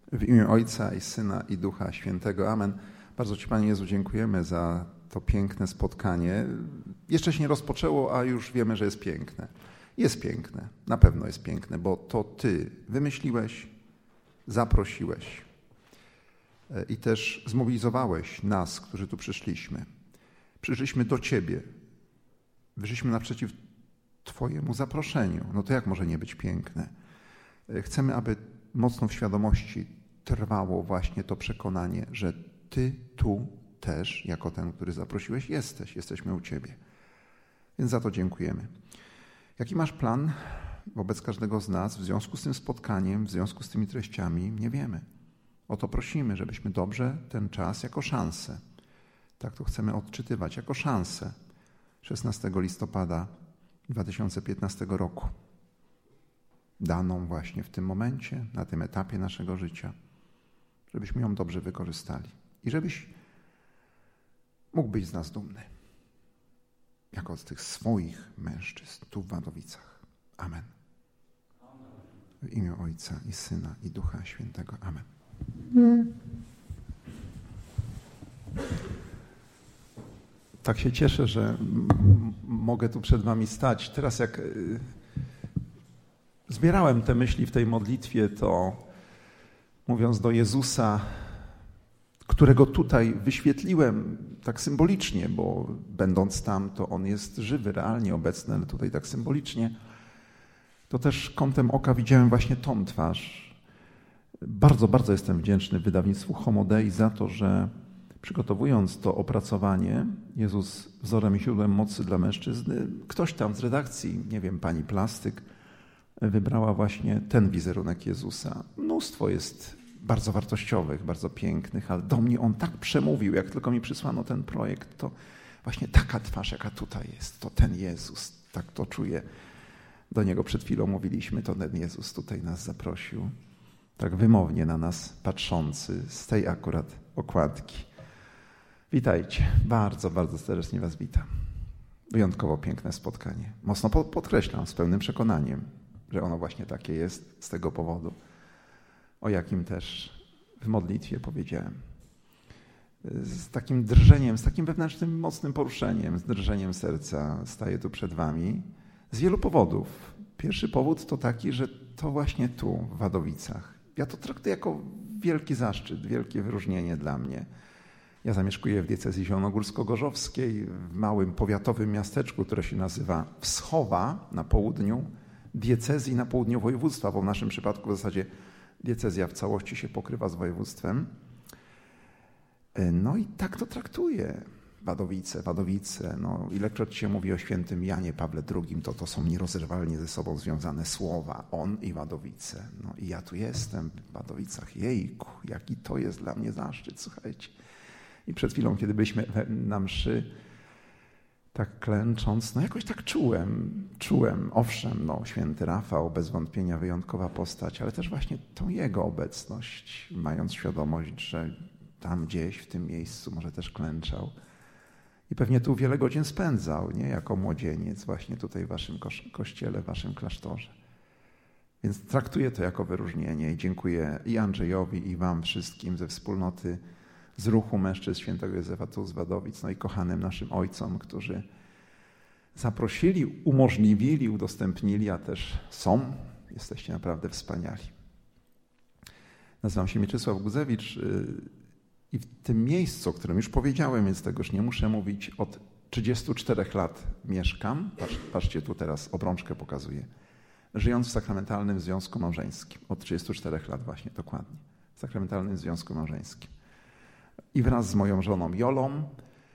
W imię Ojca i Syna i Ducha Świętego. Amen. Bardzo Ci, Panie Jezu, dziękujemy za to piękne spotkanie. Jeszcze się nie rozpoczęło, a już wiemy, że jest piękne. Jest piękne, na pewno jest piękne, bo to Ty wymyśliłeś, zaprosiłeś i też zmobilizowałeś nas, którzy tu przyszliśmy. Przyszliśmy do Ciebie. Wyszliśmy naprzeciw Twojemu zaproszeniu. No to jak może nie być piękne? Chcemy, aby mocno w świadomości trwało właśnie to przekonanie, że Ty tu też, jako ten, który zaprosiłeś, jesteś. Jesteśmy u Ciebie. Więc za to dziękujemy. Jaki masz plan wobec każdego z nas w związku z tym spotkaniem, w związku z tymi treściami? Nie wiemy. O to prosimy, żebyśmy dobrze ten czas jako szansę, tak to chcemy odczytywać, jako szansę 16 listopada 2015 roku, daną właśnie w tym momencie, na tym etapie naszego życia, żebyśmy ją dobrze wykorzystali i żebyś mógł być z nas dumny, jako z tych swoich mężczyzn tu w Wadowicach. Amen. W imię Ojca i Syna i Ducha Świętego. Amen. Tak się cieszę, że mogę tu przed Wami stać. Teraz jak zbierałem te myśli w tej modlitwie, to mówiąc do Jezusa, którego tutaj wyświetliłem tak symbolicznie, bo będąc tam, to On jest żywy, realnie obecny, ale tutaj tak symbolicznie, to też kątem oka widziałem właśnie tą twarz. Bardzo, bardzo jestem wdzięczny wydawnictwu Homo Dei za to, że przygotowując to opracowanie, Jezus wzorem i źródłem mocy dla mężczyzny, ktoś tam z redakcji, nie wiem, pani Plastyk, wybrała właśnie ten wizerunek Jezusa. Mnóstwo jest bardzo wartościowych, bardzo pięknych, ale do mnie on tak przemówił, jak tylko mi przysłano ten projekt, to właśnie taka twarz, jaka tutaj jest, to ten Jezus, tak to czuję. Do Niego przed chwilą mówiliśmy, to ten Jezus tutaj nas zaprosił, tak wymownie na nas patrzący z tej akurat okładki. Witajcie, bardzo, bardzo serdecznie Was witam. Wyjątkowo piękne spotkanie. Mocno podkreślam, z pełnym przekonaniem, że ono właśnie takie jest z tego powodu, o jakim też w modlitwie powiedziałem. Z takim drżeniem, z takim wewnętrznym, mocnym poruszeniem, z drżeniem serca staję tu przed Wami z wielu powodów. Pierwszy powód to taki, że to właśnie tu, w Wadowicach. Ja to traktuję jako wielki zaszczyt, wielkie wyróżnienie dla mnie. Ja zamieszkuję w diecezji zielonogórsko-gorzowskiej, w małym powiatowym miasteczku, które się nazywa Wschowa na południu diecezji, na południu województwa, bo w naszym przypadku w zasadzie diecezja w całości się pokrywa z województwem. No i tak to traktuję. Wadowice. No, ilekroć się mówi o świętym Janie Pawle II, to są nierozerwalnie ze sobą związane słowa. On i Wadowice. No i ja tu jestem w Wadowicach. Jejku, jaki to jest dla mnie zaszczyt, słuchajcie. I przed chwilą, kiedy byliśmy na mszy, tak klęcząc, no jakoś tak czułem, owszem, no święty Rafał, bez wątpienia wyjątkowa postać, ale też właśnie tą jego obecność, mając świadomość, że tam gdzieś w tym miejscu może też klęczał. I pewnie tu wiele godzin spędzał, nie? Jako młodzieniec właśnie tutaj w waszym kościele, w waszym klasztorze. Więc traktuję to jako wyróżnienie i dziękuję i Andrzejowi, i wam wszystkim ze wspólnoty z ruchu mężczyzn świętego Józefa tu z Wadowic, no i kochanym naszym ojcom, którzy zaprosili, umożliwili, udostępnili, a też są. Jesteście naprawdę wspaniali. Nazywam się Mieczysław Guzewicz i w tym miejscu, o którym już powiedziałem, więc tego już nie muszę mówić, od 34 lat mieszkam. Patrzcie, tu teraz obrączkę pokazuję. Żyjąc w sakramentalnym związku małżeńskim. Od 34 lat właśnie, dokładnie. W sakramentalnym związku małżeńskim. I wraz z moją żoną Jolą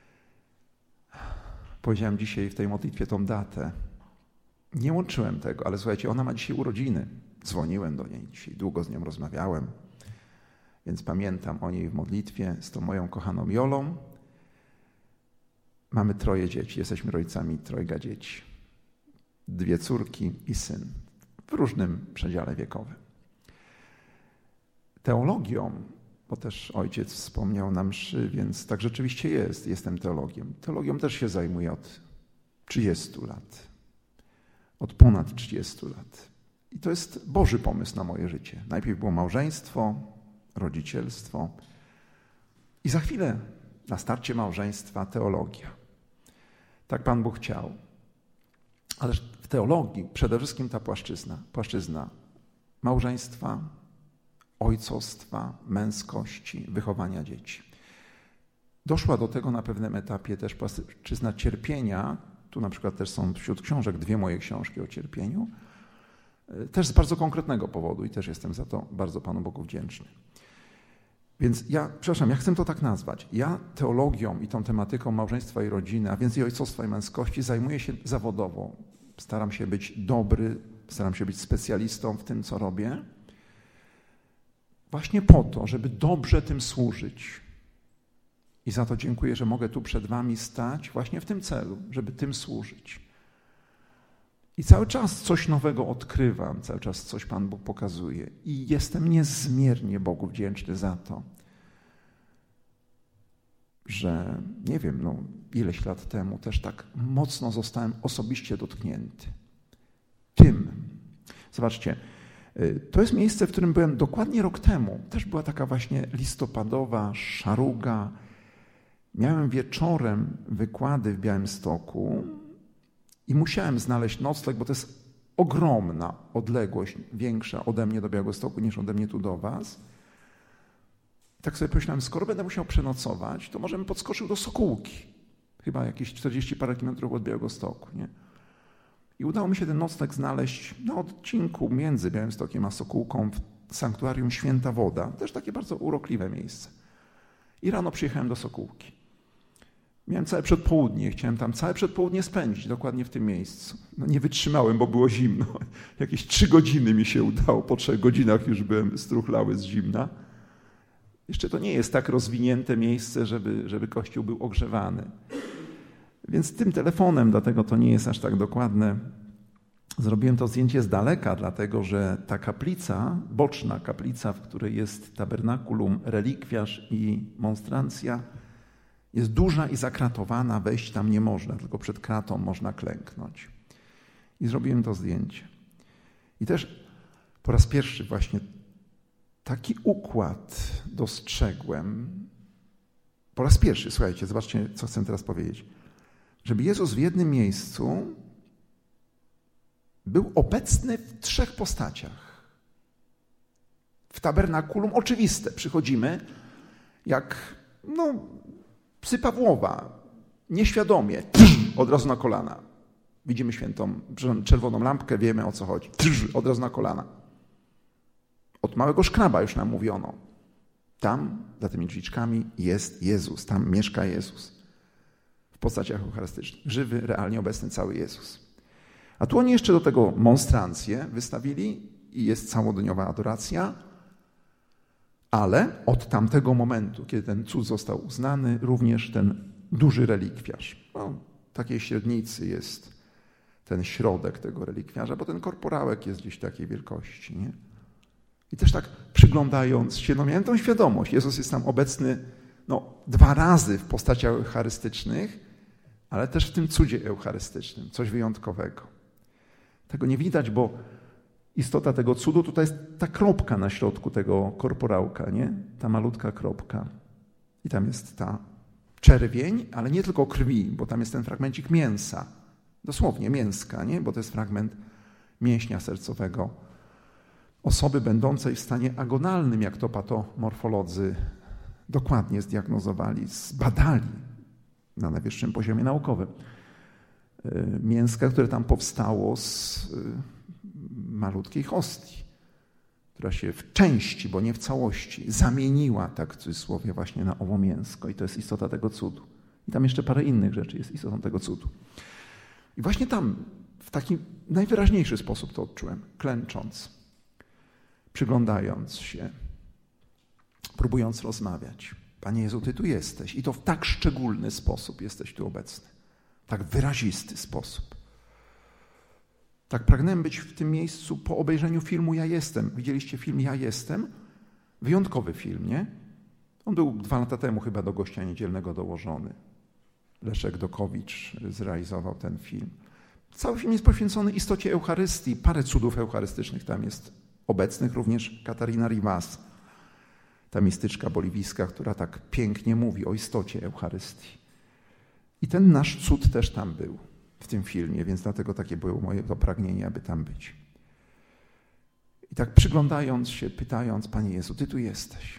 powiedziałem dzisiaj w tej modlitwie tą datę. Nie łączyłem tego, ale słuchajcie, ona ma dzisiaj urodziny. Dzwoniłem do niej dzisiaj, długo z nią rozmawiałem. Więc pamiętam o niej w modlitwie z tą moją kochaną Jolą. Mamy 3 dzieci, jesteśmy rodzicami 3 dzieci. 2 córki i syn w różnym przedziale wiekowym. Teologią, bo też ojciec wspomniał na mszy, więc tak rzeczywiście jest. Jestem teologiem. Teologią też się zajmuję od 30 lat. Od ponad 30 lat. I to jest Boży pomysł na moje życie. Najpierw było małżeństwo, rodzicielstwo i za chwilę na starcie małżeństwa teologia. Tak Pan Bóg chciał. Ale w teologii przede wszystkim ta płaszczyzna małżeństwa, ojcostwa, męskości, wychowania dzieci. Doszła do tego na pewnym etapie też płaszczyzna cierpienia. Tu na przykład też są wśród książek 2 moje książki o cierpieniu. Też z bardzo konkretnego powodu i też jestem za to bardzo Panu Bogu wdzięczny. Więc ja chcę to tak nazwać. Ja teologią i tą tematyką małżeństwa i rodziny, a więc i ojcostwa i męskości zajmuję się zawodowo. Staram się być dobry, staram się być specjalistą w tym, co robię. Właśnie po to, żeby dobrze tym służyć. I za to dziękuję, że mogę tu przed wami stać właśnie w tym celu, żeby tym służyć. I cały czas coś nowego odkrywam, cały czas coś Pan Bóg pokazuje. I jestem niezmiernie Bogu wdzięczny za to, że nie wiem, ileś lat temu też tak mocno zostałem osobiście dotknięty. Tym. Zobaczcie, to jest miejsce, w którym byłem dokładnie rok temu. Też była taka właśnie listopadowa szaruga. Miałem wieczorem wykłady w Białymstoku i musiałem znaleźć nocleg, bo to jest ogromna odległość, większa ode mnie do Białegostoku niż ode mnie tu do was. I tak sobie pomyślałem, skoro będę musiał przenocować, to może bym podskoczył do Sokółki. Chyba jakieś 40 parę kilometrów od Białegostoku, nie? I udało mi się ten nocleg znaleźć na odcinku między Białymstokiem a Sokółką w sanktuarium Święta Woda. Też takie bardzo urokliwe miejsce. I rano przyjechałem do Sokółki. Miałem całe przedpołudnie, chciałem tam całe przedpołudnie spędzić, dokładnie w tym miejscu. Nie wytrzymałem, bo było zimno. Jakieś 3 godziny mi się udało, po 3 godzinach już byłem struchlały z zimna. Jeszcze to nie jest tak rozwinięte miejsce, żeby Kościół był ogrzewany. Więc tym telefonem, dlatego to nie jest aż tak dokładne, zrobiłem to zdjęcie z daleka, dlatego że ta kaplica, boczna kaplica, w której jest tabernakulum, relikwiarz i monstrancja, jest duża i zakratowana, wejść tam nie można, tylko przed kratą można klęknąć. I zrobiłem to zdjęcie. I też po raz pierwszy właśnie taki układ dostrzegłem. Po raz pierwszy, słuchajcie, zobaczcie, co chcę teraz powiedzieć. Żeby Jezus w jednym miejscu był obecny w 3 postaciach. W tabernakulum oczywiste. Przychodzimy jak psy Pawłowa, nieświadomie, od razu na kolana. Widzimy świętą czerwoną lampkę, wiemy o co chodzi. Od razu na kolana. Od małego szkraba już nam mówiono. Tam, za tymi drzwiczkami jest Jezus, tam mieszka Jezus. W postaciach eucharystycznych. Żywy, realnie obecny cały Jezus. A tu oni jeszcze do tego monstrancję wystawili i jest całodniowa adoracja, ale od tamtego momentu, kiedy ten cud został uznany, również ten duży relikwiarz. Takiej średnicy jest ten środek tego relikwiarza, bo ten korporałek jest gdzieś takiej wielkości, nie? I też tak przyglądając się, miałem tą świadomość, Jezus jest tam obecny 2 razy w postaciach eucharystycznych, ale też w tym cudzie eucharystycznym, coś wyjątkowego. Tego nie widać, bo istota tego cudu tutaj jest ta kropka na środku tego korporałka, nie? Ta malutka kropka. I tam jest ta czerwień, ale nie tylko krwi, bo tam jest ten fragmencik mięsa. Dosłownie mięska, nie? Bo to jest fragment mięśnia sercowego osoby będącej w stanie agonalnym, jak to patomorfolodzy dokładnie zdiagnozowali, zbadali na najwyższym poziomie naukowym. Mięska, które tam powstało z malutkiej hostii, która się w części, bo nie w całości, zamieniła, tak w cudzysłowie, właśnie na owo mięsko. I to jest istota tego cudu. I tam jeszcze parę innych rzeczy jest istotą tego cudu. I właśnie tam w taki najwyraźniejszy sposób to odczułem, klęcząc, przyglądając się, próbując rozmawiać. Panie Jezu, Ty tu jesteś i to w tak szczególny sposób jesteś tu obecny. Tak wyrazisty sposób. Tak pragnąłem być w tym miejscu po obejrzeniu filmu Ja jestem. Widzieliście film Ja jestem? Wyjątkowy film, nie? On był 2 lata temu chyba do gościa niedzielnego dołożony. Leszek Dokowicz zrealizował ten film. Cały film jest poświęcony istocie Eucharystii. Parę cudów eucharystycznych tam jest obecnych, również Katarina Rivas. ta mistyczka boliwijska, która tak pięknie mówi o istocie Eucharystii. I ten nasz cud też tam był w tym filmie, więc dlatego takie było moje to pragnienie, aby tam być. I tak przyglądając się, pytając, Panie Jezu, Ty tu jesteś.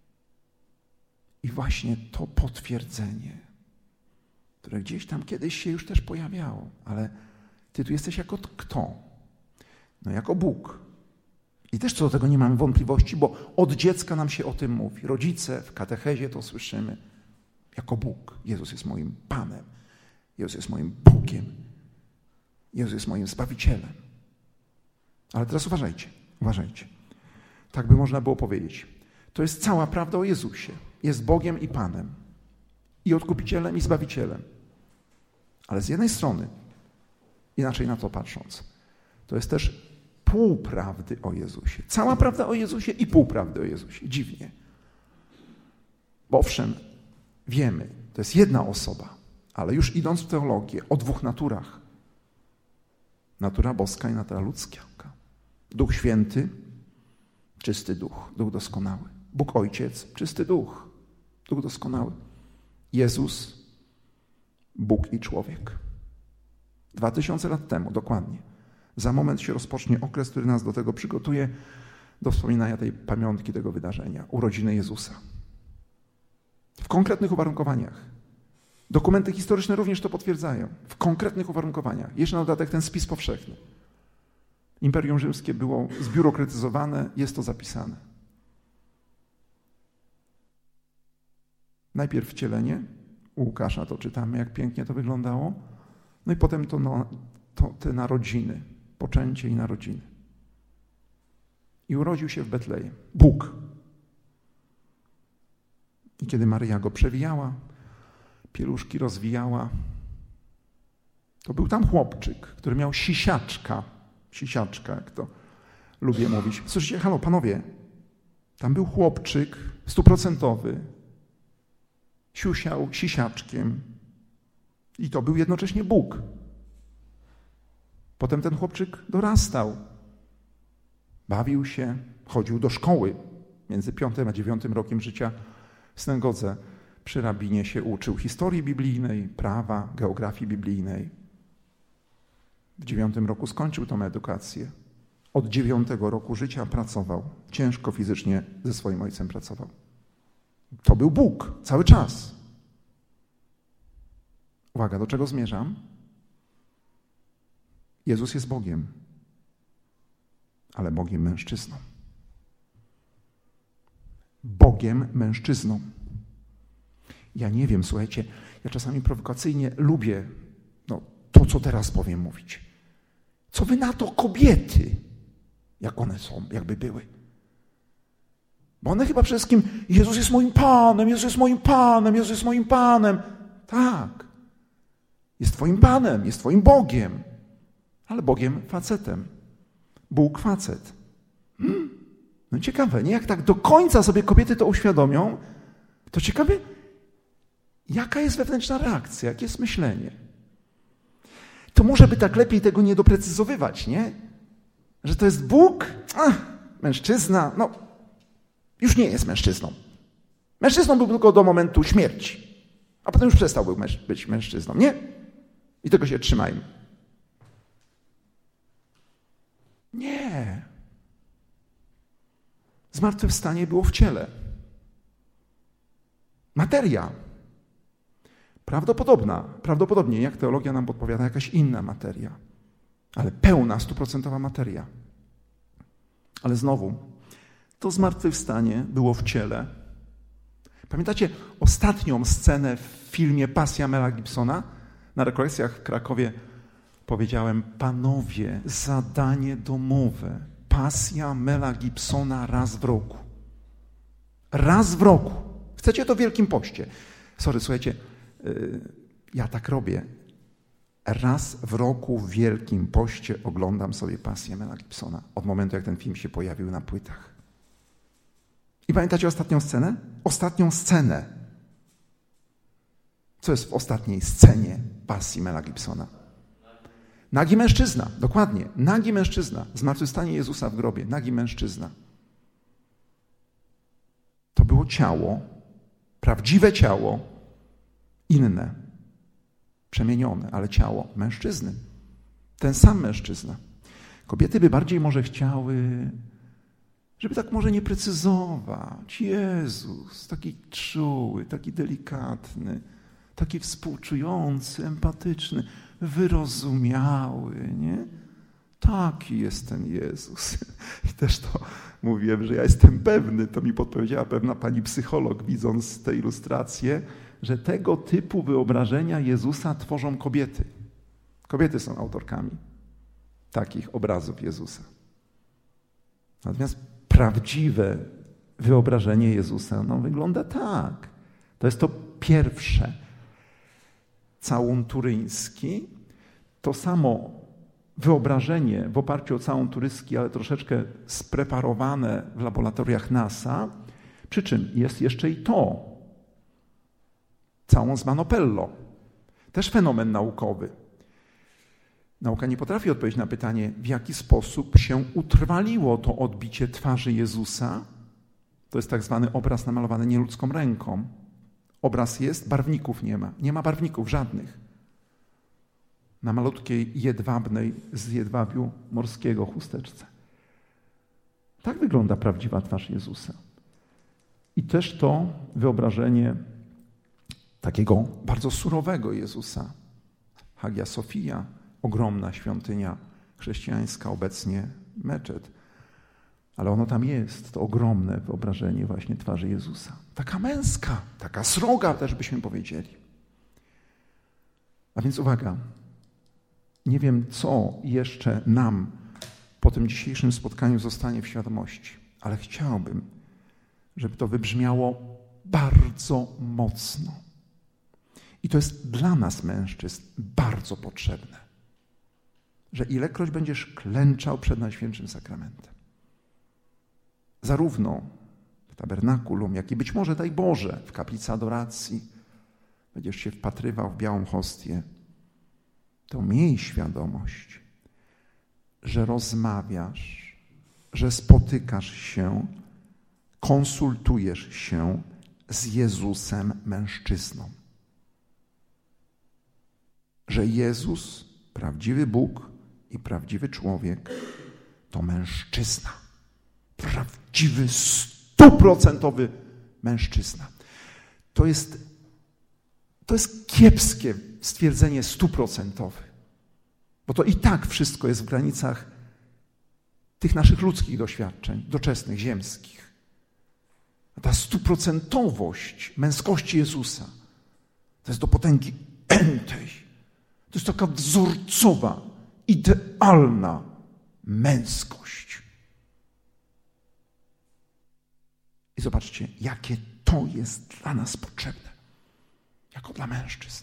I właśnie to potwierdzenie, które gdzieś tam kiedyś się już też pojawiało, ale Ty tu jesteś jako kto? No jako Bóg. I też co do tego nie mamy wątpliwości, bo od dziecka nam się o tym mówi. Rodzice w katechezie to słyszymy. Jako Bóg. Jezus jest moim Panem. Jezus jest moim Bogiem. Jezus jest moim Zbawicielem. Ale teraz uważajcie. Tak by można było powiedzieć. To jest cała prawda o Jezusie. Jest Bogiem i Panem. I Odkupicielem i Zbawicielem. Ale z jednej strony, inaczej na to patrząc, to jest też półprawdy o Jezusie. Cała prawda o Jezusie i półprawdy o Jezusie. Dziwnie. Bo owszem, wiemy, to jest jedna osoba, ale już idąc w teologię, o dwóch naturach. Natura boska i natura ludzka. Duch Święty, czysty duch, duch doskonały. Bóg Ojciec, czysty duch, duch doskonały. Jezus, Bóg i człowiek. 2000 lat temu, dokładnie. Za moment się rozpocznie okres, który nas do tego przygotuje, do wspominania tej pamiątki, tego wydarzenia, urodziny Jezusa. W konkretnych uwarunkowaniach. Dokumenty historyczne również to potwierdzają. W konkretnych uwarunkowaniach. Jeszcze na dodatek ten spis powszechny. Imperium Rzymskie było zbiurokratyzowane, jest to zapisane. Najpierw wcielenie, u Łukasza to czytamy, jak pięknie to wyglądało, no i potem te narodziny, poczęcie i narodziny. I urodził się w Betlejem Bóg. I kiedy Maryja go przewijała, pieluszki rozwijała, to był tam chłopczyk, który miał sisiaczka, jak to lubię mówić. Słyszycie, halo, panowie, tam był chłopczyk 100%, siusiał sisiaczkiem i to był jednocześnie Bóg. Potem ten chłopczyk dorastał, bawił się, chodził do szkoły. Między 5. a 9. rokiem życia w synagodze przy rabinie się uczył historii biblijnej, prawa, geografii biblijnej. W 9. roku skończył tą edukację. Od 9. roku życia pracował. Ciężko fizycznie ze swoim ojcem pracował. To był Bóg cały czas. Uwaga, do czego zmierzam? Jezus jest Bogiem, ale Bogiem mężczyzną. Bogiem mężczyzną. Ja nie wiem, słuchajcie, ja czasami prowokacyjnie lubię to, co teraz powiem mówić. Co wy na to kobiety, jak one są, jakby były? Bo one chyba przede wszystkim, Jezus jest moim Panem, Jezus jest moim Panem, Jezus jest moim Panem. Tak, jest twoim Panem, jest twoim Bogiem, ale Bogiem facetem. Bóg facet. No ciekawe, nie? Jak tak do końca sobie kobiety to uświadomią, to ciekawe, jaka jest wewnętrzna reakcja, jakie jest myślenie. To może by tak lepiej tego nie doprecyzowywać, nie? Że to jest Bóg, mężczyzna, już nie jest mężczyzną. Mężczyzną był tylko do momentu śmierci, a potem już przestał być mężczyzną, nie? I tego się trzymajmy. Nie. Zmartwychwstanie było w ciele. Materia. Prawdopodobnie, jak teologia nam podpowiada, jakaś inna materia. Ale pełna, 100% materia. Ale znowu, to zmartwychwstanie było w ciele. Pamiętacie ostatnią scenę w filmie Pasja Mela Gibsona? Na rekolekcjach w Krakowie powiedziałem, panowie, zadanie domowe. Pasja Mela Gibsona raz w roku. Raz w roku. Chcecie to w Wielkim Poście. Słuchajcie, ja tak robię. Raz w roku w Wielkim Poście oglądam sobie Pasję Mela Gibsona. Od momentu, jak ten film się pojawił na płytach. I pamiętacie ostatnią scenę? Ostatnią scenę. Co jest w ostatniej scenie Pasji Mela Gibsona? Nagi mężczyzna, dokładnie. Nagi mężczyzna. Zmartwychwstanie Jezusa w grobie. Nagi mężczyzna. ciało, prawdziwe ciało, inne, przemienione, ale ciało mężczyzny. Ten sam mężczyzna. Kobiety by bardziej może chciały, żeby tak może nie precyzować. Jezus, taki czuły, taki delikatny, taki współczujący, empatyczny, wyrozumiały, nie? Taki jest ten Jezus. I też to mówiłem, że ja jestem pewny, to mi podpowiedziała pewna pani psycholog, widząc tę ilustrację, że tego typu wyobrażenia Jezusa tworzą kobiety. Kobiety są autorkami takich obrazów Jezusa. Natomiast prawdziwe wyobrażenie Jezusa wygląda tak. To jest to pierwsze. Całun turyński, to samo wyobrażenie w oparciu o całun turyński, ale troszeczkę spreparowane w laboratoriach NASA, przy czym jest jeszcze i to. Całun z Manopello. Też fenomen naukowy. Nauka nie potrafi odpowiedzieć na pytanie, w jaki sposób się utrwaliło to odbicie twarzy Jezusa. To jest tak zwany obraz namalowany nieludzką ręką. Obraz jest, barwników nie ma. Nie ma barwników żadnych. Na malutkiej jedwabnej z jedwabiu morskiego chusteczce. Tak wygląda prawdziwa twarz Jezusa. I też to wyobrażenie takiego bardzo surowego Jezusa. Hagia Sophia, ogromna świątynia chrześcijańska, obecnie meczet. Ale ono tam jest, to ogromne wyobrażenie właśnie twarzy Jezusa. Taka męska, taka sroga też byśmy powiedzieli. A więc uwaga, nie wiem, co jeszcze nam po tym dzisiejszym spotkaniu zostanie w świadomości, ale chciałbym, żeby to wybrzmiało bardzo mocno. I to jest dla nas, mężczyzn, bardzo potrzebne, że ilekroć będziesz klęczał przed Najświętszym Sakramentem, zarówno w tabernakulum, jak i być może, daj Boże, w kaplicy adoracji, będziesz się wpatrywał w białą hostię, to miej świadomość, że rozmawiasz, że spotykasz się, konsultujesz się z Jezusem mężczyzną. Że Jezus, prawdziwy Bóg i prawdziwy człowiek, to mężczyzna. Prawdziwy, 100% mężczyzna. To jest kiepskie stwierdzenie 100%, bo to i tak wszystko jest w granicach tych naszych ludzkich doświadczeń, doczesnych, ziemskich. A ta 100% męskości Jezusa to jest do potęgi entej. To jest taka wzorcowa, idealna męskość. I zobaczcie, jakie to jest dla nas potrzebne, jako dla mężczyzn.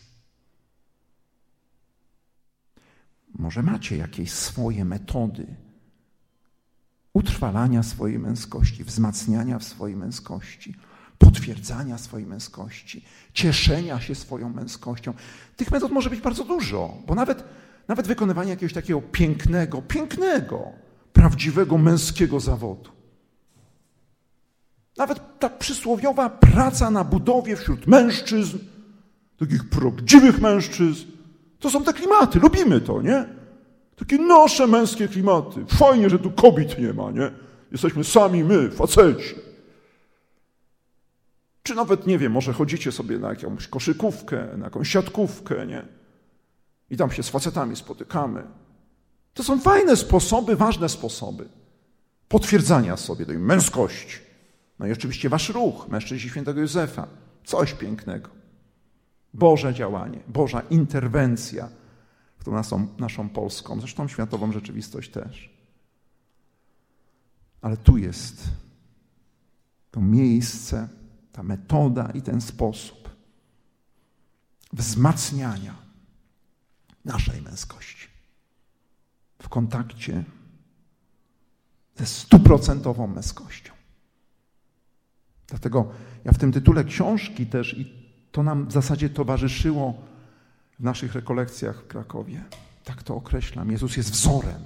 Może macie jakieś swoje metody utrwalania swojej męskości, wzmacniania w swojej męskości, potwierdzania swojej męskości, cieszenia się swoją męskością. Tych metod może być bardzo dużo, bo nawet wykonywanie jakiegoś takiego pięknego, prawdziwego męskiego zawodu. Nawet ta przysłowiowa praca na budowie wśród mężczyzn, takich prawdziwych mężczyzn, to są te klimaty, lubimy to, nie? Takie nasze męskie klimaty. Fajnie, że tu kobiet nie ma, nie? Jesteśmy sami my, faceci. Czy nawet, nie wiem, może chodzicie sobie na jakąś koszykówkę, na jakąś siatkówkę, nie? I tam się z facetami spotykamy. To są fajne sposoby, ważne sposoby potwierdzania sobie tej męskości. No i oczywiście wasz ruch, mężczyźni świętego Józefa. Coś pięknego. Boże działanie, Boża interwencja w tą naszą polską, zresztą światową rzeczywistość też. Ale tu jest to miejsce, ta metoda i ten sposób wzmacniania naszej męskości w kontakcie ze 100% męskością. Dlatego ja w tym tytule książki też, i to nam w zasadzie towarzyszyło w naszych rekolekcjach w Krakowie, tak to określam, Jezus jest wzorem.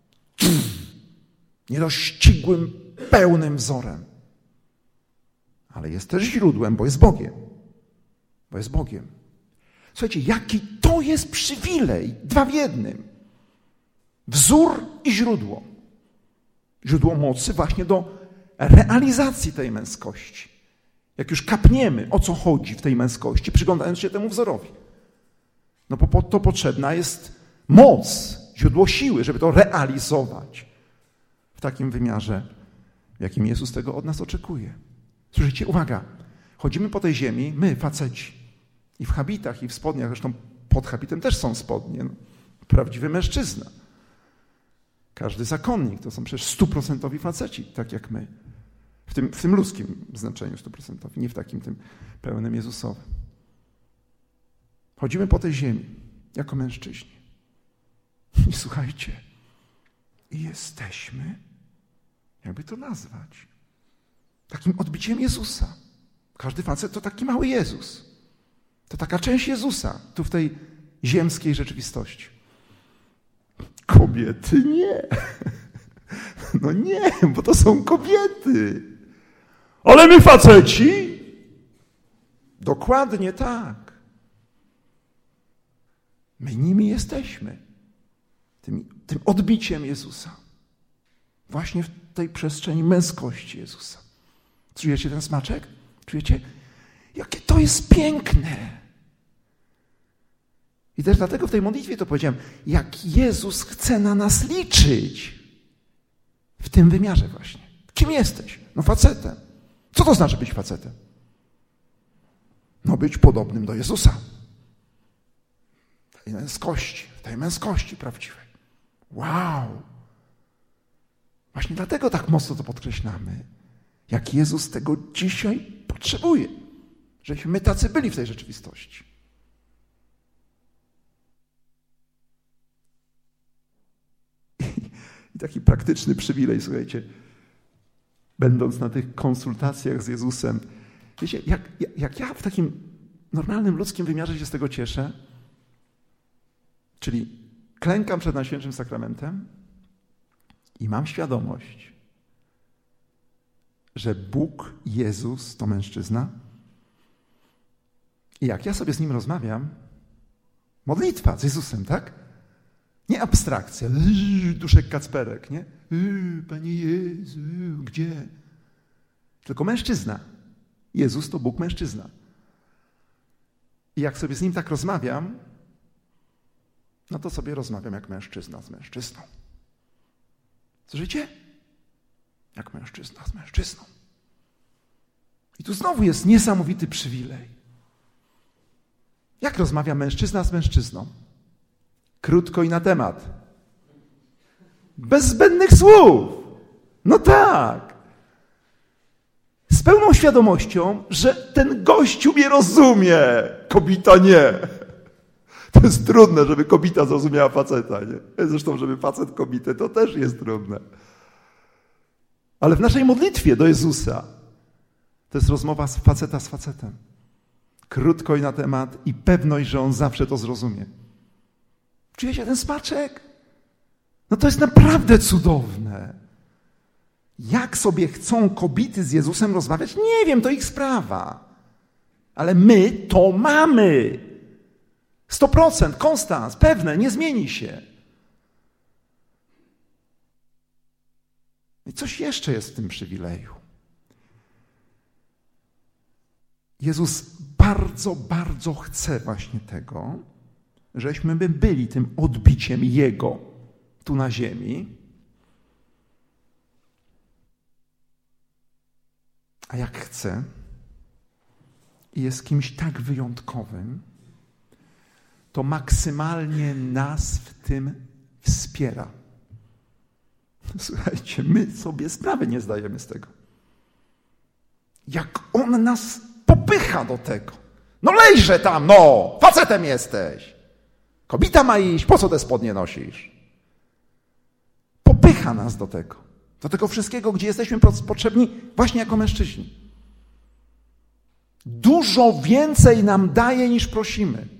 Niedościgłym, pełnym wzorem. ale jest też źródłem, bo jest Bogiem. Bo jest Bogiem. Słuchajcie, jaki to jest przywilej, dwa w jednym. Wzór i źródło. Źródło mocy właśnie do realizacji tej męskości. Jak już kapniemy, o co chodzi w tej męskości, przyglądając się temu wzorowi. No bo po to potrzebna jest moc, źródło siły, żeby to realizować w takim wymiarze, w jakim Jezus tego od nas oczekuje. Słyszycie? Uwaga, chodzimy po tej ziemi, my, faceci, i w habitach, i w spodniach, zresztą pod habitem też są spodnie. No, prawdziwy mężczyzna. Każdy zakonnik to są przecież 100% faceci, tak jak my. W tym ludzkim znaczeniu 100%, nie w takim tym pełnym Jezusowym. Chodzimy po tej ziemi jako mężczyźni. I słuchajcie, i jesteśmy, jakby to nazwać, takim odbiciem Jezusa. Każdy facet to taki mały Jezus. To taka część Jezusa tu w tej ziemskiej rzeczywistości. Kobiety nie. No nie, bo to są kobiety. Ale my faceci? Dokładnie tak. My nimi jesteśmy. Tym odbiciem Jezusa. Właśnie w tej przestrzeni męskości Jezusa. Czujecie ten smaczek? Czujecie? Jakie to jest piękne. I też dlatego w tej modlitwie to powiedziałem, jak Jezus chce na nas liczyć w tym wymiarze właśnie. Kim jesteś? No facetem. Co to znaczy być facetem? No być podobnym do Jezusa. W tej męskości prawdziwej. Wow! Właśnie dlatego tak mocno to podkreślamy. Jak Jezus tego dzisiaj potrzebuje. Żebyśmy my tacy byli w tej rzeczywistości. I taki praktyczny przywilej, słuchajcie, będąc na tych konsultacjach z Jezusem, wiecie, jak ja w takim normalnym ludzkim wymiarze się z tego cieszę, czyli klękam przed Najświętszym Sakramentem i mam świadomość, że Bóg, Jezus to mężczyzna i jak ja sobie z Nim rozmawiam, modlitwa z Jezusem, tak? Nie abstrakcja, duszek Kacperek, nie? Panie Jezu, gdzie? Tylko mężczyzna. Jezus to Bóg mężczyzna. I jak sobie z Nim tak rozmawiam, no to sobie rozmawiam jak mężczyzna z mężczyzną. Słyszycie? Jak mężczyzna z mężczyzną. I tu znowu jest niesamowity przywilej. Jak rozmawia mężczyzna z mężczyzną? Krótko i na temat. Bez zbędnych słów. No tak. Z pełną świadomością, że ten gościu mnie rozumie. Kobita nie. To jest trudne, żeby kobita zrozumiała faceta. Nie? Zresztą, żeby facet kobitę, to też jest trudne. Ale w naszej modlitwie do Jezusa to jest rozmowa faceta z facetem. Krótko i na temat i pewność, że On zawsze to zrozumie. Czujecie ten smaczek? No to jest naprawdę cudowne. Jak sobie chcą kobiety z Jezusem rozmawiać? Nie wiem, to ich sprawa. Ale my to mamy. 100%, konstans, pewne, nie zmieni się. I coś jeszcze jest w tym przywileju. Jezus bardzo, bardzo chce właśnie tego, żeśmy my byli tym odbiciem Jego tu na ziemi. A jak chce i jest kimś tak wyjątkowym, to maksymalnie nas w tym wspiera. Słuchajcie, my sobie sprawy nie zdajemy z tego. Jak On nas popycha do tego. No lejże tam, no! Facetem jesteś! Kobita ma iść, po co te spodnie nosisz? Popycha nas do tego. Do tego wszystkiego, gdzie jesteśmy potrzebni właśnie jako mężczyźni. Dużo więcej nam daje, niż prosimy.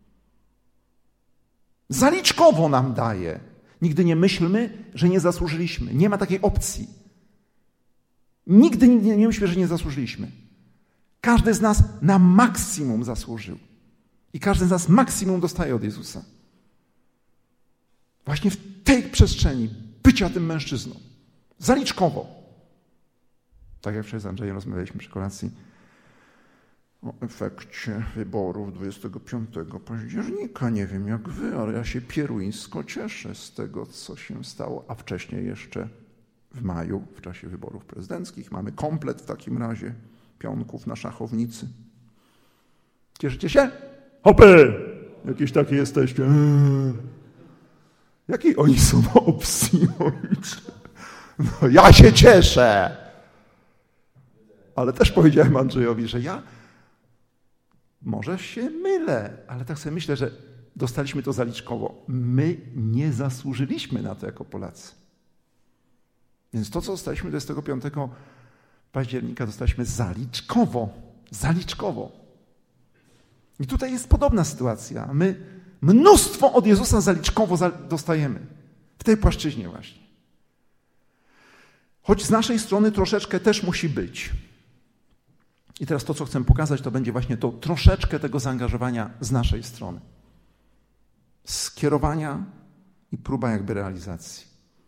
Zaliczkowo nam daje. Nigdy nie myślmy, że nie zasłużyliśmy. Nie ma takiej opcji. Nigdy nie myślmy, że nie zasłużyliśmy. Każdy z nas na maksimum zasłużył. I każdy z nas maksimum dostaje od Jezusa. Właśnie w tej przestrzeni bycia tym mężczyzną. Zaliczkowo. Tak jak wczoraj z Andrzejem rozmawialiśmy przy kolacji o efekcie wyborów 25 października. Nie wiem jak wy, ale ja się pieruńsko cieszę z tego, co się stało. A wcześniej jeszcze w maju, w czasie wyborów prezydenckich, mamy komplet w takim razie pionków na szachownicy. Cieszycie się? Hopy! Jakieś takie jesteście. Jakiej oni są opcji? No, ja się cieszę. Ale też powiedziałem Andrzejowi, że ja może się mylę, ale tak sobie myślę, że dostaliśmy to zaliczkowo. My nie zasłużyliśmy na to jako Polacy. Więc to, co dostaliśmy 25 października, dostaliśmy zaliczkowo. Zaliczkowo. I tutaj jest podobna sytuacja. My mnóstwo od Jezusa zaliczkowo dostajemy. W tej płaszczyźnie właśnie. Choć z naszej strony troszeczkę też musi być. I teraz to, co chcę pokazać, to będzie właśnie to troszeczkę tego zaangażowania z naszej strony. Skierowania i próba jakby realizacji.